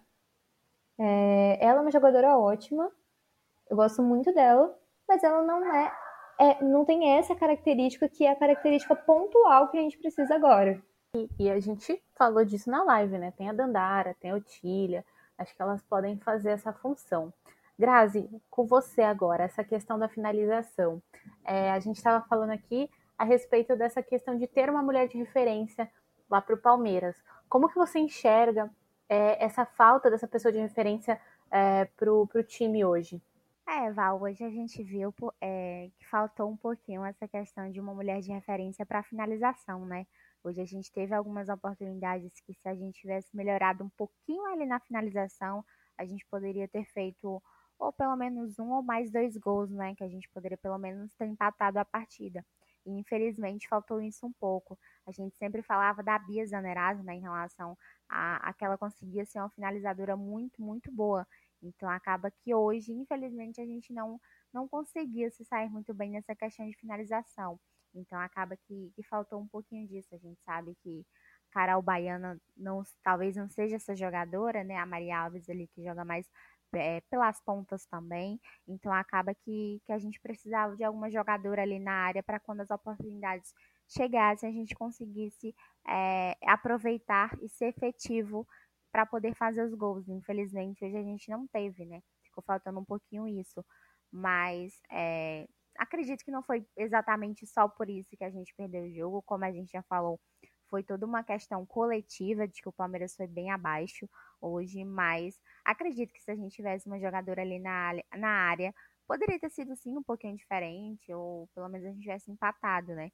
É, ela é uma jogadora ótima, eu gosto muito dela, mas ela não é, é, não tem essa característica que é a característica pontual que a gente precisa agora. E, e a gente falou disso na live, né? Tem a Dandara, tem a Otília, acho que elas podem fazer essa função. Grazi, com você agora, essa questão da finalização. É, a gente estava falando aqui a respeito dessa questão de ter uma mulher de referência lá para o Palmeiras. Como que você enxerga é, essa falta dessa pessoa de referência é, para o time hoje? É, Val, hoje a gente viu é, que faltou um pouquinho essa questão de uma mulher de referência para finalização, né? Hoje a gente teve algumas oportunidades que, se a gente tivesse melhorado um pouquinho ali na finalização, a gente poderia ter feito ou pelo menos um ou mais dois gols, né? Que a gente poderia pelo menos ter empatado a partida. E infelizmente faltou isso um pouco. A gente sempre falava da Bia Zanerato, né? Em relação a, a que ela conseguia ser uma finalizadora muito, muito boa. Então acaba que hoje, infelizmente, a gente não, não conseguia se sair muito bem nessa questão de finalização. Então acaba que, que faltou um pouquinho disso. A gente sabe que Carol Baiana não, talvez não seja essa jogadora, né? A Maria Alves ali que joga mais é, pelas pontas também. Então acaba que, que a gente precisava de alguma jogadora ali na área para quando as oportunidades chegassem, a gente conseguisse é, aproveitar e ser efetivo para poder fazer os gols. Infelizmente, hoje a gente não teve, né? Ficou faltando um pouquinho isso. Mas é, acredito que não foi exatamente só por isso que a gente perdeu o jogo. Como a gente já falou, foi toda uma questão coletiva de que o Palmeiras foi bem abaixo hoje. Mas acredito que se a gente tivesse uma jogadora ali na, na área, poderia ter sido sim um pouquinho diferente, ou pelo menos a gente tivesse empatado, né?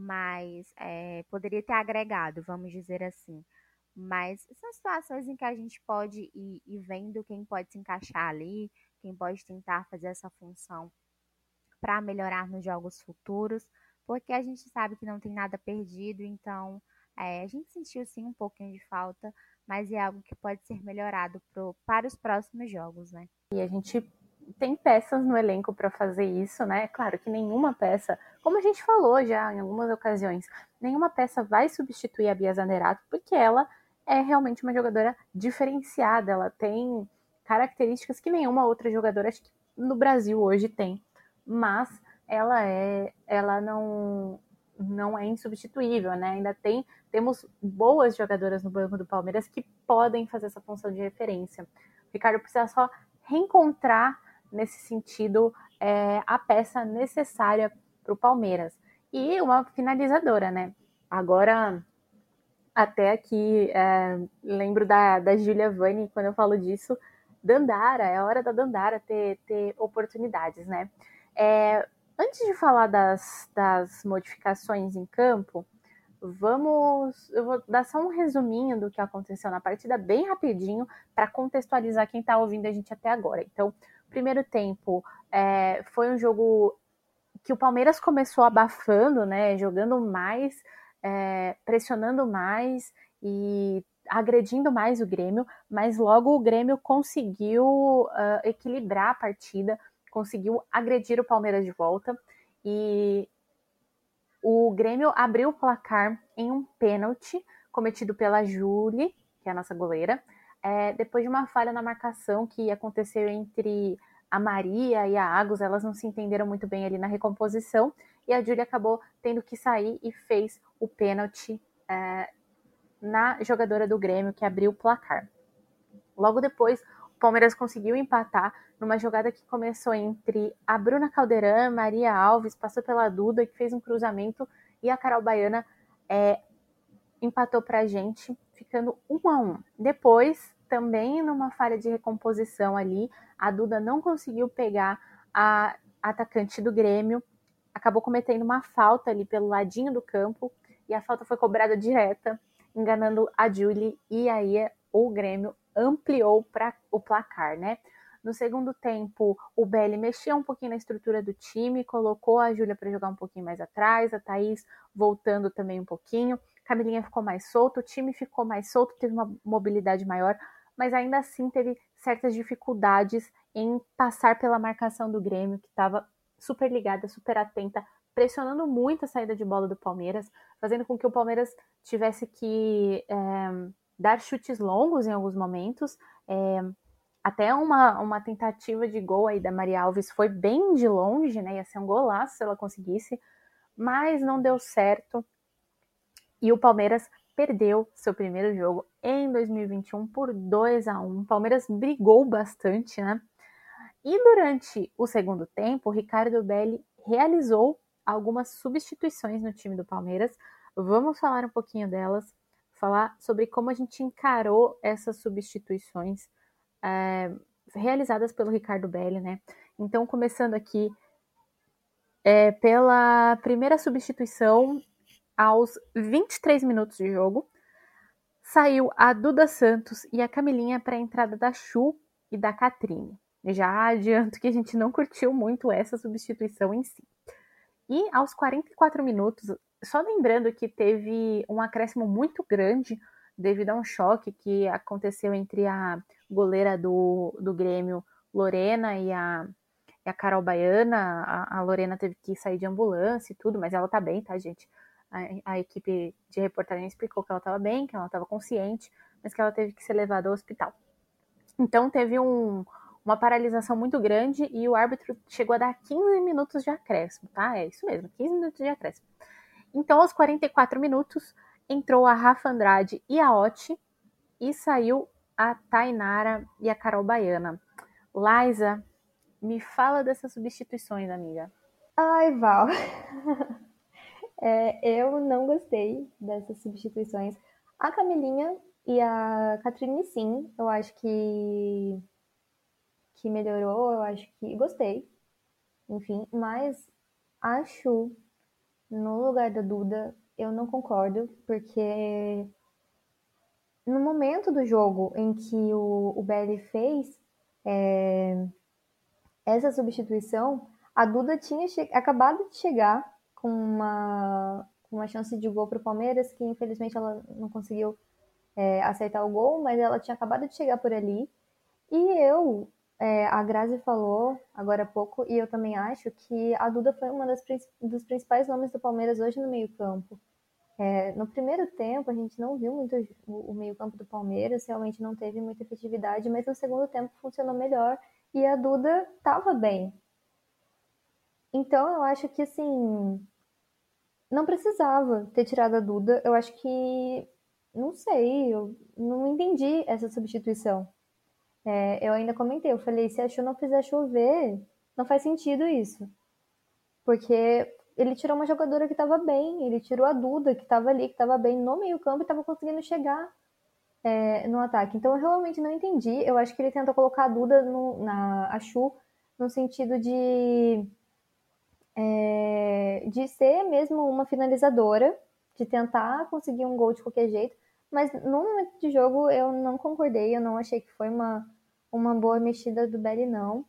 Mas é, poderia ter agregado, vamos dizer assim. Mas são situações em que a gente pode ir, ir vendo quem pode se encaixar ali, quem pode tentar fazer essa função para melhorar nos jogos futuros, porque a gente sabe que não tem nada perdido, então é, a gente sentiu sim um pouquinho de falta, mas é algo que pode ser melhorado pro, para os próximos jogos, né? E a gente tem peças no elenco para fazer isso, né? Claro que nenhuma peça, como a gente falou já em algumas ocasiões, nenhuma peça vai substituir a Bia Zanerato, porque ela é realmente uma jogadora diferenciada, ela tem características que nenhuma outra jogadora, acho que no Brasil hoje tem, mas ela é, ela não, não é insubstituível, né? Ainda tem, temos boas jogadoras no banco do Palmeiras que podem fazer essa função de referência. O Ricardo precisa só reencontrar nesse sentido é, a peça necessária para o Palmeiras. E uma finalizadora, né? Agora, até aqui, é, lembro da, da Giulia Vani, quando eu falo disso, Dandara, é hora da Dandara ter, ter oportunidades, né? É, antes de falar das, das modificações em campo, vamos, eu vou dar só um resuminho do que aconteceu na partida, bem rapidinho, para contextualizar quem está ouvindo a gente até agora. Então, primeiro tempo é, foi um jogo que o Palmeiras começou abafando, né, jogando mais, é, pressionando mais e agredindo mais o Grêmio, mas logo o Grêmio conseguiu uh, equilibrar a partida, conseguiu agredir o Palmeiras de volta e o Grêmio abriu o placar em um pênalti cometido pela Júlia, que é a nossa goleira, é, depois de uma falha na marcação que aconteceu entre a Maria e a Agus, elas não se entenderam muito bem ali na recomposição, e a Júlia acabou tendo que sair e fez o pênalti é, na jogadora do Grêmio, que abriu o placar. Logo depois, o Palmeiras conseguiu empatar numa jogada que começou entre a Bruna Caldeirão, Maria Alves, passou pela Duda, que fez um cruzamento, e a Carol Baiana é, empatou pra gente, ficando um a um. Depois, também numa falha de recomposição ali, a Duda não conseguiu pegar a atacante do Grêmio, acabou cometendo uma falta ali pelo ladinho do campo, e a falta foi cobrada direta, enganando a Julie, e aí o Grêmio ampliou para o placar, né? No segundo tempo, o Belly mexeu um pouquinho na estrutura do time, colocou a Júlia para jogar um pouquinho mais atrás, a Thaís voltando também um pouquinho, Camilinha ficou mais solta, o time ficou mais solto, teve uma mobilidade maior, mas ainda assim teve certas dificuldades em passar pela marcação do Grêmio, que estava super ligada, super atenta, pressionando muito a saída de bola do Palmeiras, fazendo com que o Palmeiras tivesse que é, dar chutes longos em alguns momentos. É, até uma, uma tentativa de gol aí da Maria Alves foi bem de longe, né? Ia ser um golaço se ela conseguisse, mas não deu certo. E o Palmeiras perdeu seu primeiro jogo em dois mil e vinte e um por dois a um. O Palmeiras brigou bastante, né? E durante o segundo tempo, o Ricardo Belli realizou algumas substituições no time do Palmeiras. Vamos falar um pouquinho delas, falar sobre como a gente encarou essas substituições é, realizadas pelo Ricardo Belli, né? Então, começando aqui é, pela primeira substituição, aos vinte e três minutos de jogo, saiu a Duda Santos e a Camilinha para a entrada da Chu e da Catrine. Já adianto que a gente não curtiu muito essa substituição em si. E aos quarenta e quatro minutos, só lembrando que teve um acréscimo muito grande devido a um choque que aconteceu entre a goleira do, do Grêmio, Lorena, e a, e a Carol Baiana. A, a Lorena teve que sair de ambulância e tudo, mas ela tá bem, tá, gente? A, a equipe de reportagem explicou que ela estava bem, que ela estava consciente, mas que ela teve que ser levada ao hospital. Então teve um, uma paralisação muito grande e o árbitro chegou a dar quinze minutos de acréscimo, tá? É isso mesmo, quinze minutos de acréscimo. Então, aos quarenta e quatro minutos, entrou a Rafa Andrade e a Oti e saiu a Tainara e a Carol Baiana. Laisa, me fala dessas substituições, amiga. Ai, Val. É, eu não gostei dessas substituições. A Camilinha e a Catrine, sim, eu acho que, que melhorou, eu acho que gostei. Enfim, mas a Chu, no lugar da Duda, eu não concordo, porque no momento do jogo em que o, o Belly fez é, essa substituição, a Duda tinha acabado de chegar com uma, uma chance de gol para o Palmeiras, que infelizmente ela não conseguiu é, acertar o gol, mas ela tinha acabado de chegar por ali. E eu, é, a Grazi falou agora há pouco, e eu também acho que a Duda foi uma das, dos principais nomes do Palmeiras hoje no meio-campo. É, no primeiro tempo, a gente não viu muito o, o meio-campo do Palmeiras, realmente não teve muita efetividade, mas no segundo tempo funcionou melhor e a Duda estava bem. Então, eu acho que, assim, não precisava ter tirado a Duda. Eu acho que, não sei, eu não entendi essa substituição. É, eu ainda comentei, eu falei, se a Chu não fizer chover, não faz sentido isso. Porque ele tirou uma jogadora que estava bem, ele tirou a Duda, que estava ali, que estava bem no meio campo e estava conseguindo chegar é, no ataque. Então, eu realmente não entendi. Eu acho que ele tentou colocar a Duda, no, na, a Chu, no sentido de... É, de ser mesmo uma finalizadora, de tentar conseguir um gol de qualquer jeito, mas no momento de jogo eu não concordei, eu não achei que foi uma, uma boa mexida do Belly, não.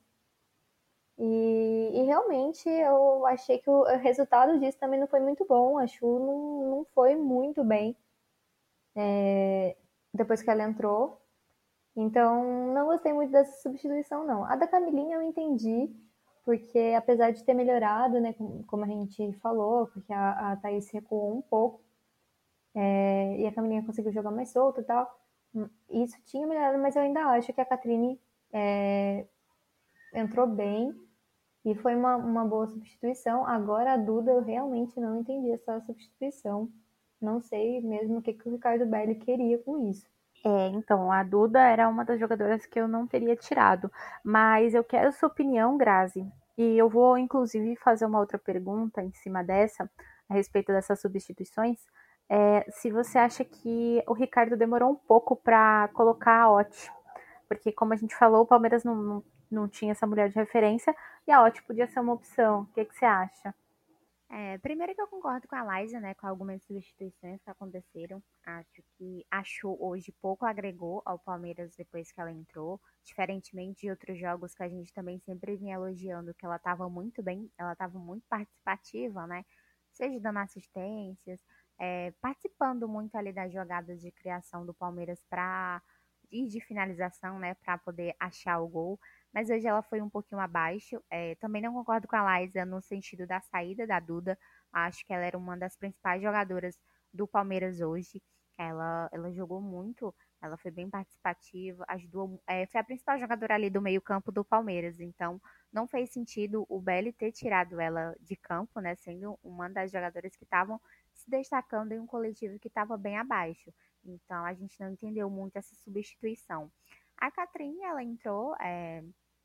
E, e realmente eu achei que o resultado disso também não foi muito bom, a Chu não, não foi muito bem é, depois que ela entrou, então não gostei muito dessa substituição, não. A da Camilinha eu entendi, porque apesar de ter melhorado, né, como a gente falou, porque a, a Thaís recuou um pouco, é, e a Camilinha conseguiu jogar mais solto e tal, isso tinha melhorado, mas eu ainda acho que a Catrine é, entrou bem, e foi uma, uma boa substituição. Agora a Duda eu realmente não entendi essa substituição, não sei mesmo o que, que o Ricardo Belli queria com isso. É, então, a Duda era uma das jogadoras que eu não teria tirado, mas eu quero sua opinião, Grazi, e eu vou, inclusive, fazer uma outra pergunta em cima dessa, a respeito dessas substituições, é, se você acha que o Ricardo demorou um pouco para colocar a Oti, porque, como a gente falou, o Palmeiras não, não, não tinha essa mulher de referência, e a Oti podia ser uma opção. O que, que você acha? É, primeiro que eu concordo com a Laisa, né, com algumas substituições que aconteceram. Acho que achou hoje pouco agregou ao Palmeiras depois que ela entrou, diferentemente de outros jogos que a gente também sempre vinha elogiando, que ela estava muito bem, ela estava muito participativa, né, seja dando assistências, é, participando muito ali das jogadas de criação do Palmeiras para e de finalização, né, para poder achar o gol. Mas hoje ela foi um pouquinho abaixo. É, também não concordo com a Laisa no sentido da saída da Duda. Acho que ela era uma das principais jogadoras do Palmeiras hoje. Ela, ela jogou muito, ela foi bem participativa, ajudou, é, foi a principal jogadora ali do meio-campo do Palmeiras. Então, não fez sentido o Belly ter tirado ela de campo, né? Sendo uma das jogadoras que estavam se destacando em um coletivo que estava bem abaixo. Então, a gente não entendeu muito essa substituição. A Catrinha, ela entrou, é,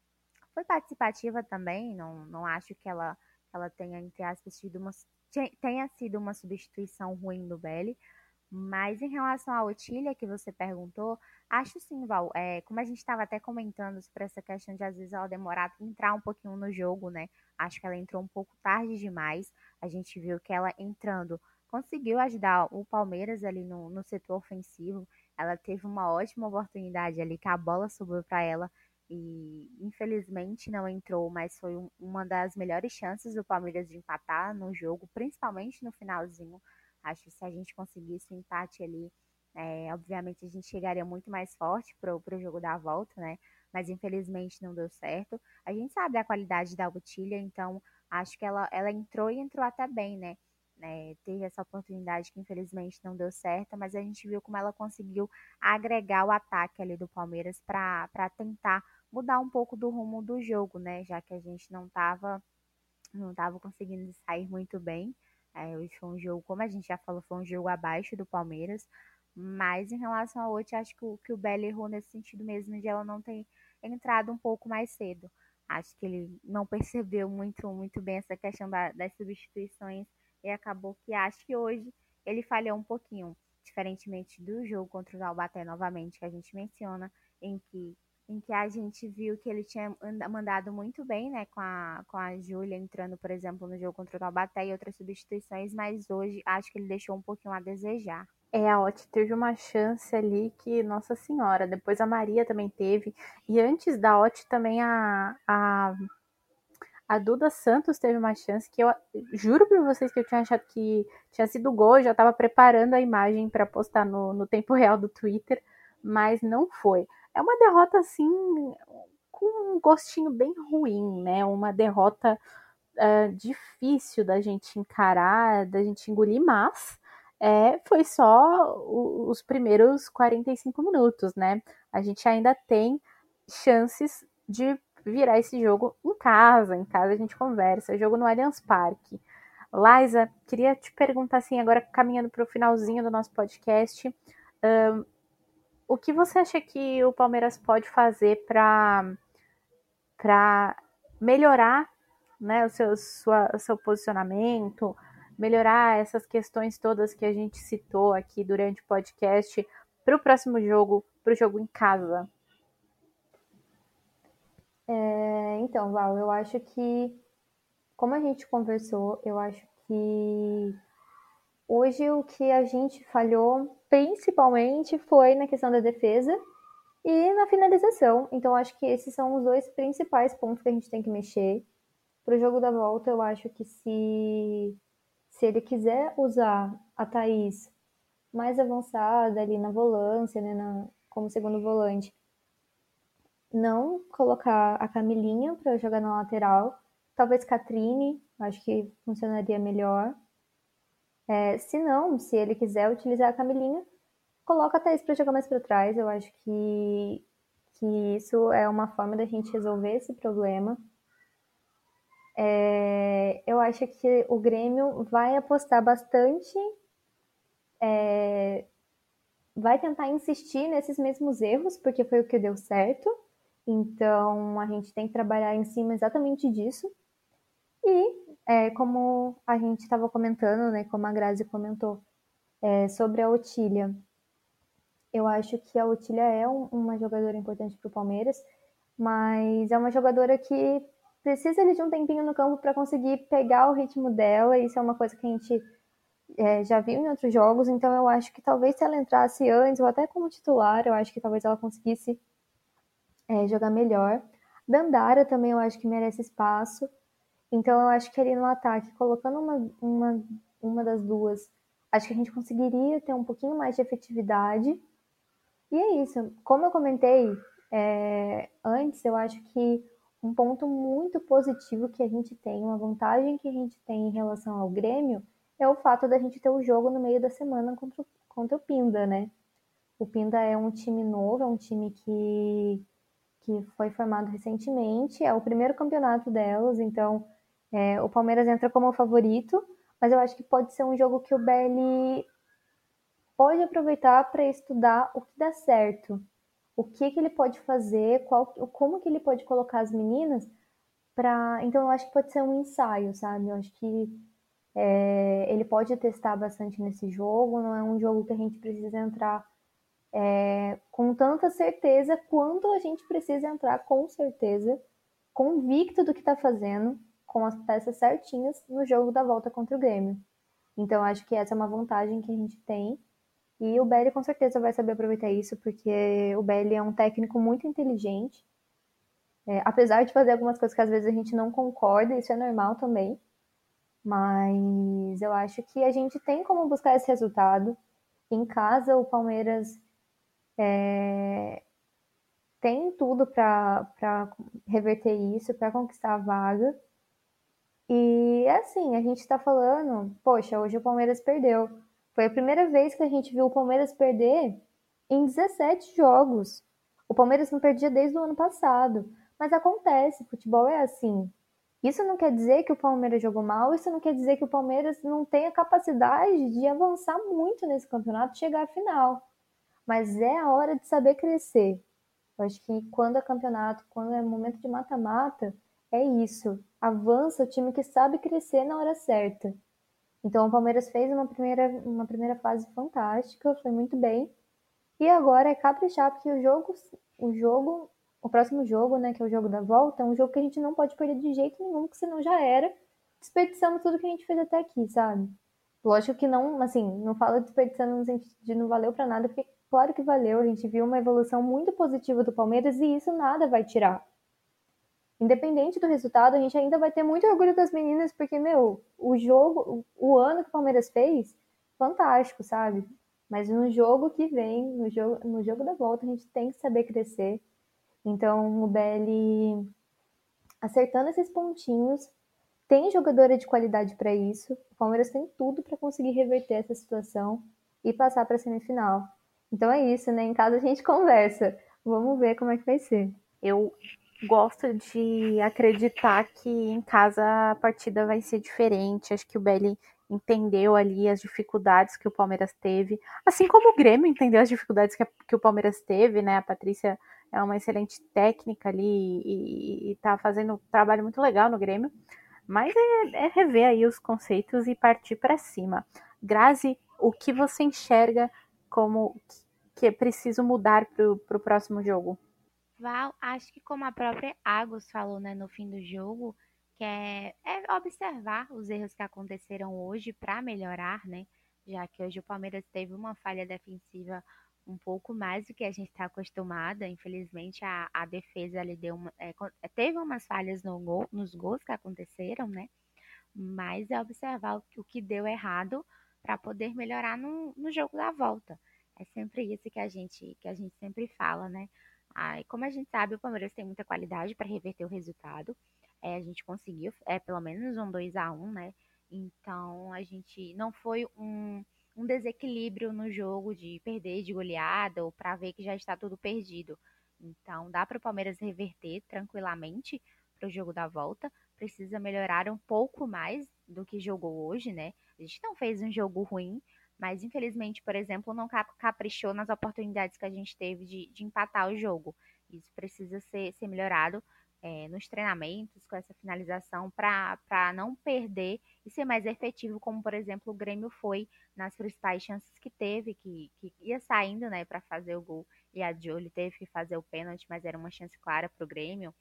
foi participativa também, não, não acho que ela, ela tenha, entre aspas, sido uma, tenha sido uma substituição ruim do Belly, mas em relação à Otília, que você perguntou, acho sim, Val, é, como a gente estava até comentando sobre essa questão de às vezes ela demorar a entrar um pouquinho no jogo, né? Acho que ela entrou um pouco tarde demais, a gente viu que ela entrando conseguiu ajudar o Palmeiras ali no, no setor ofensivo, ela teve uma ótima oportunidade ali, que a bola subiu para ela, e infelizmente não entrou, mas foi um, uma das melhores chances do Palmeiras de empatar no jogo, principalmente no finalzinho. Acho que se a gente conseguisse o um empate ali, é, obviamente a gente chegaria muito mais forte pro, pro jogo da volta, né? Mas infelizmente não deu certo. A gente sabe a qualidade da Botilha, então acho que ela, ela entrou e entrou até bem, né? É, teve essa oportunidade que infelizmente não deu certo, mas a gente viu como ela conseguiu agregar o ataque ali do Palmeiras para tentar mudar um pouco do rumo do jogo, né? Já que a gente não estava não tava conseguindo sair muito bem. É, hoje foi um jogo, como a gente já falou, foi um jogo abaixo do Palmeiras. Mas em relação ao outro, acho que o, que o Belly errou nesse sentido mesmo de ela não ter entrado um pouco mais cedo. Acho que ele não percebeu muito, muito bem essa questão da, das substituições e acabou que acho que hoje ele falhou um pouquinho, diferentemente do jogo contra o Taubaté novamente, que a gente menciona, em que em que a gente viu que ele tinha mandado muito bem, né, com a, com a Júlia entrando, por exemplo, no jogo contra o Taubaté e outras substituições, mas hoje acho que ele deixou um pouquinho a desejar. É, a Oti teve uma chance ali que, nossa senhora, depois a Maria também teve, e antes da Oti também a, a, a Duda Santos teve uma chance que eu juro pra vocês que eu tinha achado que tinha sido gol, eu já tava preparando a imagem para postar no, no tempo real do Twitter, mas não foi. É uma derrota, assim, com um gostinho bem ruim, né? Uma derrota uh, difícil da gente encarar, da gente engolir, mas é, foi só o, os primeiros quarenta e cinco minutos, né? A gente ainda tem chances de virar esse jogo em casa. Em casa a gente conversa. Jogo no Allianz Parque. Laisa, queria te perguntar assim, agora caminhando para o finalzinho do nosso podcast, um, o que você acha que o Palmeiras pode fazer para para melhorar, né, o seu, sua, o seu posicionamento, melhorar essas questões todas que a gente citou aqui durante o podcast para o próximo jogo, para o jogo em casa? É, então, Val, eu acho que, como a gente conversou, eu acho que hoje o que a gente falhou principalmente foi na questão da defesa e na finalização. Então, acho que esses são os dois principais pontos que a gente tem que mexer. Para o jogo da volta, eu acho que se, se ele quiser usar a Thaís mais avançada ali na volância, né, na, como segundo volante, não colocar a Camilinha para jogar na lateral, talvez Catrine, acho que funcionaria melhor. É, se não, se ele quiser utilizar a Camilinha, coloca a Thaís para jogar mais para trás. Eu acho que, que isso é uma forma da gente resolver esse problema. É, eu acho que o Grêmio vai apostar bastante, é, vai tentar insistir nesses mesmos erros, porque foi o que deu certo. Então, a gente tem que trabalhar em cima exatamente disso. E, é, como a gente estava comentando, né, como a Grazi comentou, é, sobre a Otília, eu acho que a Otília é um, uma jogadora importante para o Palmeiras, mas é uma jogadora que precisa ali de um tempinho no campo para conseguir pegar o ritmo dela, e isso é uma coisa que a gente é, já viu em outros jogos, então eu acho que talvez se ela entrasse antes, ou até como titular, eu acho que talvez ela conseguisse é, jogar melhor. Dandara também eu acho que merece espaço, então eu acho que ali no ataque, colocando uma, uma, uma das duas, acho que a gente conseguiria ter um pouquinho mais de efetividade. E é isso, como eu comentei é, antes, eu acho que um ponto muito positivo que a gente tem, uma vantagem que a gente tem em relação ao Grêmio, é o fato da gente ter o jogo no meio da semana contra, o- contra o Pinda, né? O Pinda é um time novo, é um time que, que foi formado recentemente, é o primeiro campeonato delas, então é, o Palmeiras entra como favorito, mas eu acho que pode ser um jogo que o Belli pode aproveitar para estudar o que dá certo, o que, que ele pode fazer, qual, como que ele pode colocar as meninas para. Então eu acho que pode ser um ensaio, sabe? Eu acho que é, ele pode testar bastante nesse jogo, não é um jogo que a gente precisa entrar é, com tanta certeza quanto a gente precisa entrar com certeza, convicto do que está fazendo, com as peças certinhas no jogo da volta contra o Grêmio. Então acho que essa é uma vantagem que a gente tem. E o Belli com certeza vai saber aproveitar isso, porque o Belli é um técnico muito inteligente. É, apesar de fazer algumas coisas que às vezes a gente não concorda, isso é normal também. Mas eu acho que a gente tem como buscar esse resultado. Em casa, o Palmeiras é, tem tudo para reverter isso, para conquistar a vaga. E assim, a gente está falando, poxa, hoje o Palmeiras perdeu. Foi a primeira vez que a gente viu o Palmeiras perder em dezessete jogos. O Palmeiras não perdia desde o ano passado. Mas acontece, futebol é assim. Isso não quer dizer que o Palmeiras jogou mal, isso não quer dizer que o Palmeiras não tenha capacidade de avançar muito nesse campeonato e chegar à final. Mas é a hora de saber crescer. Eu acho que quando é campeonato, quando é momento de mata-mata, é isso. Avança o time que sabe crescer na hora certa. Então o Palmeiras fez uma primeira, uma primeira fase fantástica, foi muito bem. E agora é caprichar, porque o jogo, o jogo, o próximo jogo, né, que é o jogo da volta, é um jogo que a gente não pode perder de jeito nenhum, porque senão já era. Desperdiçamos tudo que a gente fez até aqui, sabe? Lógico que não, assim, não falo desperdiçando no sentido de não valeu pra nada, porque claro que valeu, a gente viu uma evolução muito positiva do Palmeiras e isso nada vai tirar. Independente do resultado, a gente ainda vai ter muito orgulho das meninas, porque, meu, o jogo, o ano que o Palmeiras fez, fantástico, sabe? Mas no jogo que vem, no jogo, no jogo da volta, a gente tem que saber crescer. Então, o Belli acertando esses pontinhos, tem jogadora de qualidade para isso. O Palmeiras tem tudo para conseguir reverter essa situação e passar para a semifinal. Então é isso, né? Em casa a gente conversa. Vamos ver como é que vai ser. Eu gosto de acreditar que em casa a partida vai ser diferente. Acho que o Belli entendeu ali as dificuldades que o Palmeiras teve, assim como o Grêmio entendeu as dificuldades que, a, que o Palmeiras teve, né? A Patrícia é uma excelente técnica ali e, e tá fazendo um trabalho muito legal no Grêmio. Mas é, é rever aí os conceitos e partir para cima. Grazi, o que você enxerga como que é preciso mudar para o próximo jogo? Val, acho que como a própria Agus falou, né, no fim do jogo, que é, é observar os erros que aconteceram hoje para melhorar, né? Já que hoje o Palmeiras teve uma falha defensiva um pouco mais do que a gente está acostumada. Infelizmente, a, a defesa ali deu uma, é, teve umas falhas no gol, nos gols que aconteceram, né? Mas é observar o, que- o que deu errado para poder melhorar no, no jogo da volta. É sempre isso que a gente, que a gente sempre fala, né? Ah, e como a gente sabe, o Palmeiras tem muita qualidade para reverter o resultado. É, a gente conseguiu, é pelo menos um dois a um, né? Então a gente não foi um, um desequilíbrio no jogo de perder de goleada ou para ver que já está tudo perdido. Então dá para o Palmeiras reverter tranquilamente para o jogo da volta. Precisa melhorar um pouco mais do que jogou hoje, né? A gente não fez um jogo ruim, mas infelizmente, por exemplo, não caprichou nas oportunidades que a gente teve de, de empatar o jogo. Isso precisa ser, ser melhorado é, nos treinamentos, com essa finalização, para não perder e ser mais efetivo, como por exemplo o Grêmio foi nas principais chances que teve, que, que ia saindo, né, para fazer o gol, e a Jolie teve que fazer o pênalti, mas era uma chance clara para o Grêmio.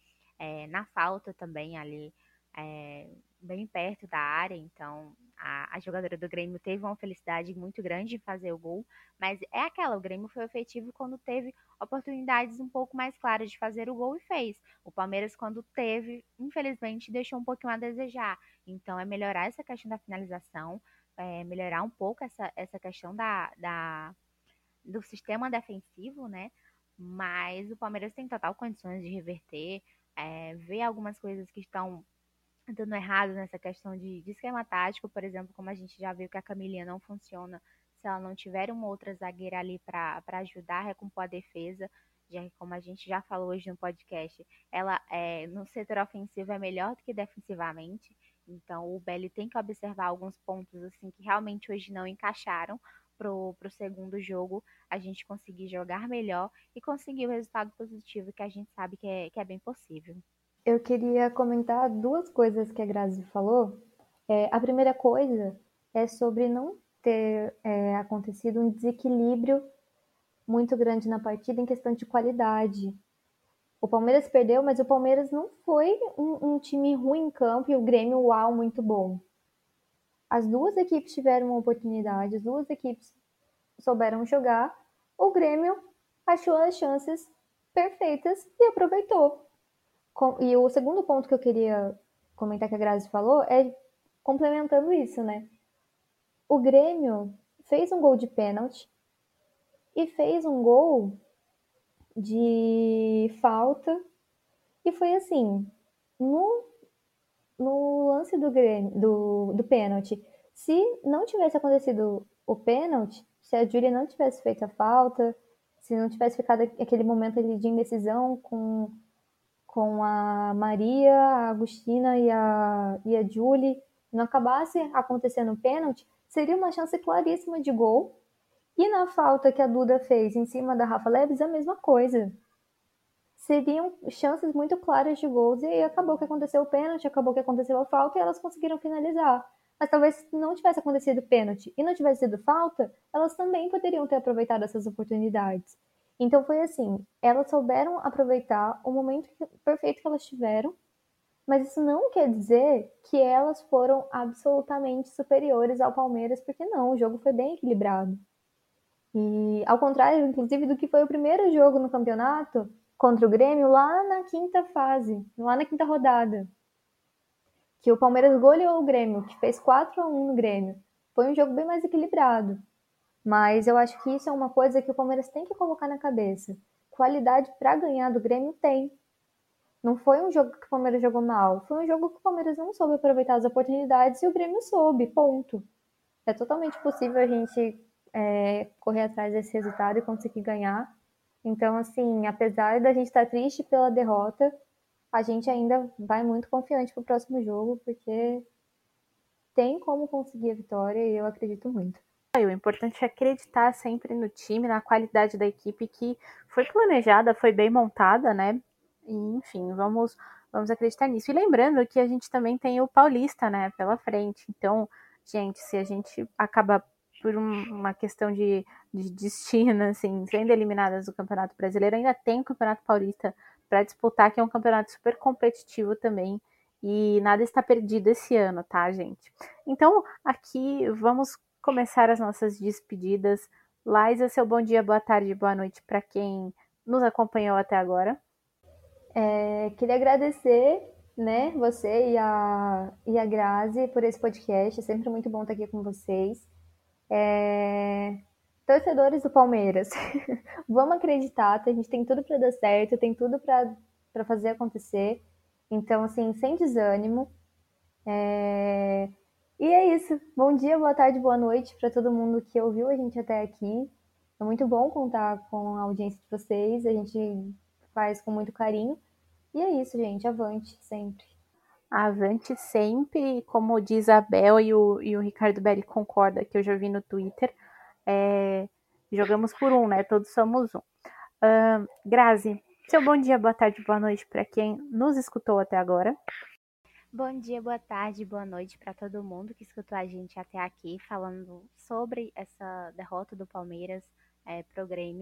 é, na falta também ali, é, bem perto da área, então a, a jogadora do Grêmio teve uma felicidade muito grande em fazer o gol, mas é aquela, o Grêmio foi efetivo quando teve oportunidades um pouco mais claras de fazer o gol e fez. O Palmeiras, quando teve, infelizmente, deixou um pouquinho a desejar. Então, é melhorar essa questão da finalização, é, melhorar um pouco essa, essa questão da, da, do sistema defensivo, né? Mas o Palmeiras tem total condições de reverter, é, ver algumas coisas que estão dando errado nessa questão de, de esquema tático, por exemplo, como a gente já viu que a Camilinha não funciona se ela não tiver uma outra zagueira ali para ajudar a recompor a defesa, já que, como a gente já falou hoje no podcast, ela é, no setor ofensivo é melhor do que defensivamente, então o Belly tem que observar alguns pontos assim que realmente hoje não encaixaram pro, pro segundo jogo, a gente conseguir jogar melhor e conseguir o resultado positivo que a gente sabe que é, que é bem possível. Eu queria comentar duas coisas que a Grazi falou. É, a primeira coisa é sobre não ter é, acontecido um desequilíbrio muito grande na partida em questão de qualidade. O Palmeiras perdeu, mas o Palmeiras não foi um, um time ruim em campo e o Grêmio, uau, muito bom. As duas equipes tiveram uma oportunidade, as duas equipes souberam jogar. O Grêmio achou as chances perfeitas e aproveitou. E o segundo ponto que eu queria comentar que a Grazi falou é complementando isso, né? O Grêmio fez um gol de pênalti e fez um gol de falta e foi assim, no, no lance do, Grêmio, do, do pênalti, se não tivesse acontecido o pênalti, se a Júlia não tivesse feito a falta, se não tivesse ficado aquele momento ali de indecisão com com a Maria, a Agostina e a, e a Julie, não acabasse acontecendo um pênalti, seria uma chance claríssima de gol. E na falta que a Duda fez em cima da Rafa Leves, a mesma coisa. Seriam chances muito claras de gols, e aí acabou que aconteceu o pênalti, acabou que aconteceu a falta, e elas conseguiram finalizar. Mas talvez se não tivesse acontecido pênalti e não tivesse sido falta, elas também poderiam ter aproveitado essas oportunidades. Então foi assim, elas souberam aproveitar o momento perfeito que elas tiveram, mas isso não quer dizer que elas foram absolutamente superiores ao Palmeiras, porque não, o jogo foi bem equilibrado. E ao contrário, inclusive, do que foi o primeiro jogo no campeonato contra o Grêmio lá na quinta fase, lá na quinta rodada, que o Palmeiras goleou o Grêmio, que fez quatro a um no Grêmio. Foi um jogo bem mais equilibrado. Mas eu acho que isso é uma coisa que o Palmeiras tem que colocar na cabeça. Qualidade para ganhar do Grêmio tem. Não foi um jogo que o Palmeiras jogou mal. Foi um jogo que o Palmeiras não soube aproveitar as oportunidades e o Grêmio soube, ponto. É totalmente possível a gente é, correr atrás desse resultado e conseguir ganhar. Então, assim, apesar da gente estar triste pela derrota, a gente ainda vai muito confiante para o próximo jogo, porque tem como conseguir a vitória e eu acredito muito. O importante é acreditar sempre no time, na qualidade da equipe que foi planejada, foi bem montada, né? E, enfim, vamos, vamos acreditar nisso. E lembrando que a gente também tem o Paulista, né, pela frente. Então, gente, se a gente acaba por um, uma questão de, de destino, assim, sendo eliminadas do Campeonato Brasileiro, ainda tem o Campeonato Paulista para disputar, que é um campeonato super competitivo também. E nada está perdido esse ano, tá, gente? Então, aqui vamos começar as nossas despedidas. Laisa, seu bom dia, boa tarde, boa noite para quem nos acompanhou até agora. É, queria agradecer, né, você e a, e a Grazi por esse podcast. É sempre muito bom estar aqui com vocês. É, torcedores do Palmeiras, vamos acreditar, a gente tem tudo para dar certo, tem tudo para fazer acontecer. Então, assim, sem desânimo. É... E é isso. Bom dia, boa tarde, boa noite para todo mundo que ouviu a gente até aqui. É muito bom contar com a audiência de vocês. A gente faz com muito carinho. E é isso, gente. Avante sempre. Avante sempre, como diz a Bel e o, e o Ricardo Belli concorda, que eu já vi no Twitter. É... Jogamos por um, né? Todos somos um. Uh, Grazi, seu bom dia, boa tarde, boa noite para quem nos escutou até agora. Bom dia, boa tarde, boa noite para todo mundo que escutou a gente até aqui, falando sobre essa derrota do Palmeiras é, pro Grêmio.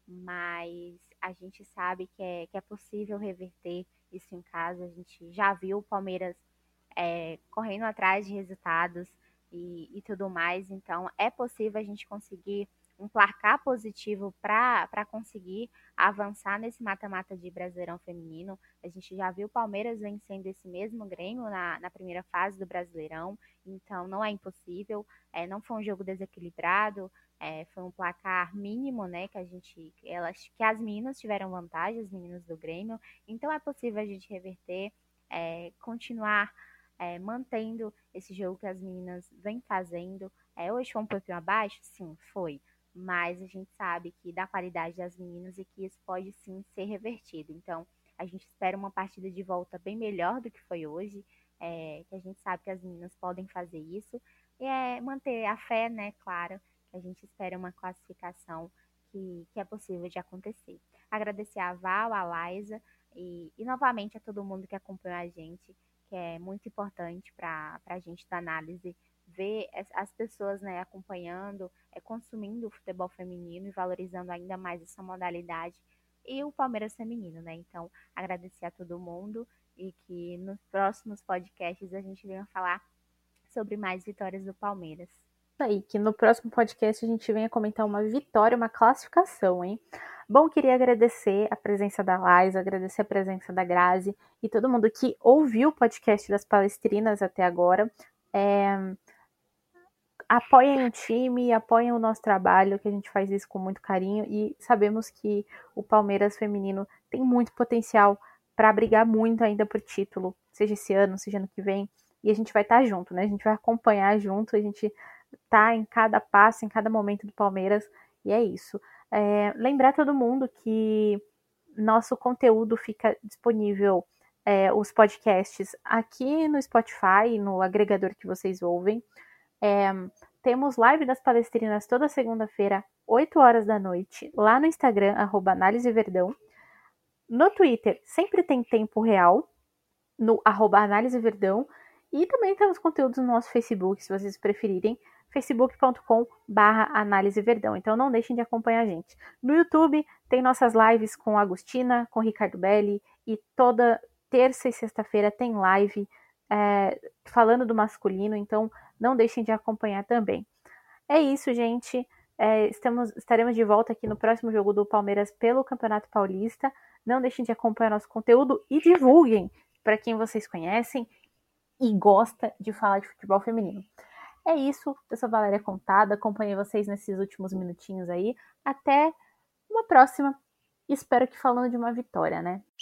mas a gente sabe que é, que é possível reverter isso em casa. A gente já viu o Palmeiras é, correndo atrás de resultados e, e tudo mais, então é possível a gente conseguir um placar positivo para conseguir avançar nesse mata-mata de Brasileirão Feminino. A gente já viu o Palmeiras vencendo esse mesmo Grêmio na, na primeira fase do Brasileirão, então não é impossível, é, não foi um jogo desequilibrado, é, foi um placar mínimo, né, que a gente, elas, que as meninas tiveram vantagem, as meninas do Grêmio, então é possível a gente reverter, é, continuar é, mantendo esse jogo que as meninas vêm fazendo. É, hoje foi um pouquinho abaixo? Sim, foi. Mas a gente sabe que da qualidade das meninas e que isso pode sim ser revertido. Então, a gente espera uma partida de volta bem melhor do que foi hoje, é, que a gente sabe que as meninas podem fazer isso, e é manter a fé, né, claro, que a gente espera uma classificação que, que é possível de acontecer. Agradecer a Val, a Laisa e, e novamente a todo mundo que acompanhou a gente, que é muito importante para a gente da análise, ver as pessoas, né, acompanhando, é, consumindo o futebol feminino e valorizando ainda mais essa modalidade e o Palmeiras feminino, né? Então, agradecer a todo mundo e que nos próximos podcasts a gente venha falar sobre mais vitórias do Palmeiras. Aí, que no próximo podcast a gente venha comentar uma vitória, uma classificação, hein? Bom, queria agradecer a presença da Laisa, agradecer a presença da Grazi e todo mundo que ouviu o podcast das Palestrinas até agora. É... Apoiem o time, apoiem o nosso trabalho, que a gente faz isso com muito carinho e sabemos que o Palmeiras feminino tem muito potencial para brigar muito ainda por título, seja esse ano, seja ano que vem, e a gente vai estar junto, né? A gente vai acompanhar junto, a gente tá em cada passo, em cada momento do Palmeiras, e é isso. É, lembrar todo mundo que nosso conteúdo fica disponível, é, os podcasts, aqui no Spotify, no agregador que vocês ouvem. É, temos live das Palestrinas toda segunda-feira, oito horas da noite, lá no Instagram, arroba Análise Verdão. No Twitter, sempre tem tempo real, no arroba Análise Verdão. E também temos conteúdos no nosso Facebook, se vocês preferirem, facebook ponto com barra Análise Verdão. Então não deixem de acompanhar a gente. No YouTube tem nossas lives com a Agostina, com o Ricardo Belli, e toda terça e sexta-feira tem live é, falando do masculino, então não deixem de acompanhar também. É isso, gente. É, estamos, estaremos de volta aqui no próximo jogo do Palmeiras pelo Campeonato Paulista. Não deixem de acompanhar nosso conteúdo e divulguem para quem vocês conhecem e gosta de falar de futebol feminino. É isso, eu sou Valéria Contada, acompanhei vocês nesses últimos minutinhos aí. Até uma próxima. Espero que falando de uma vitória, né?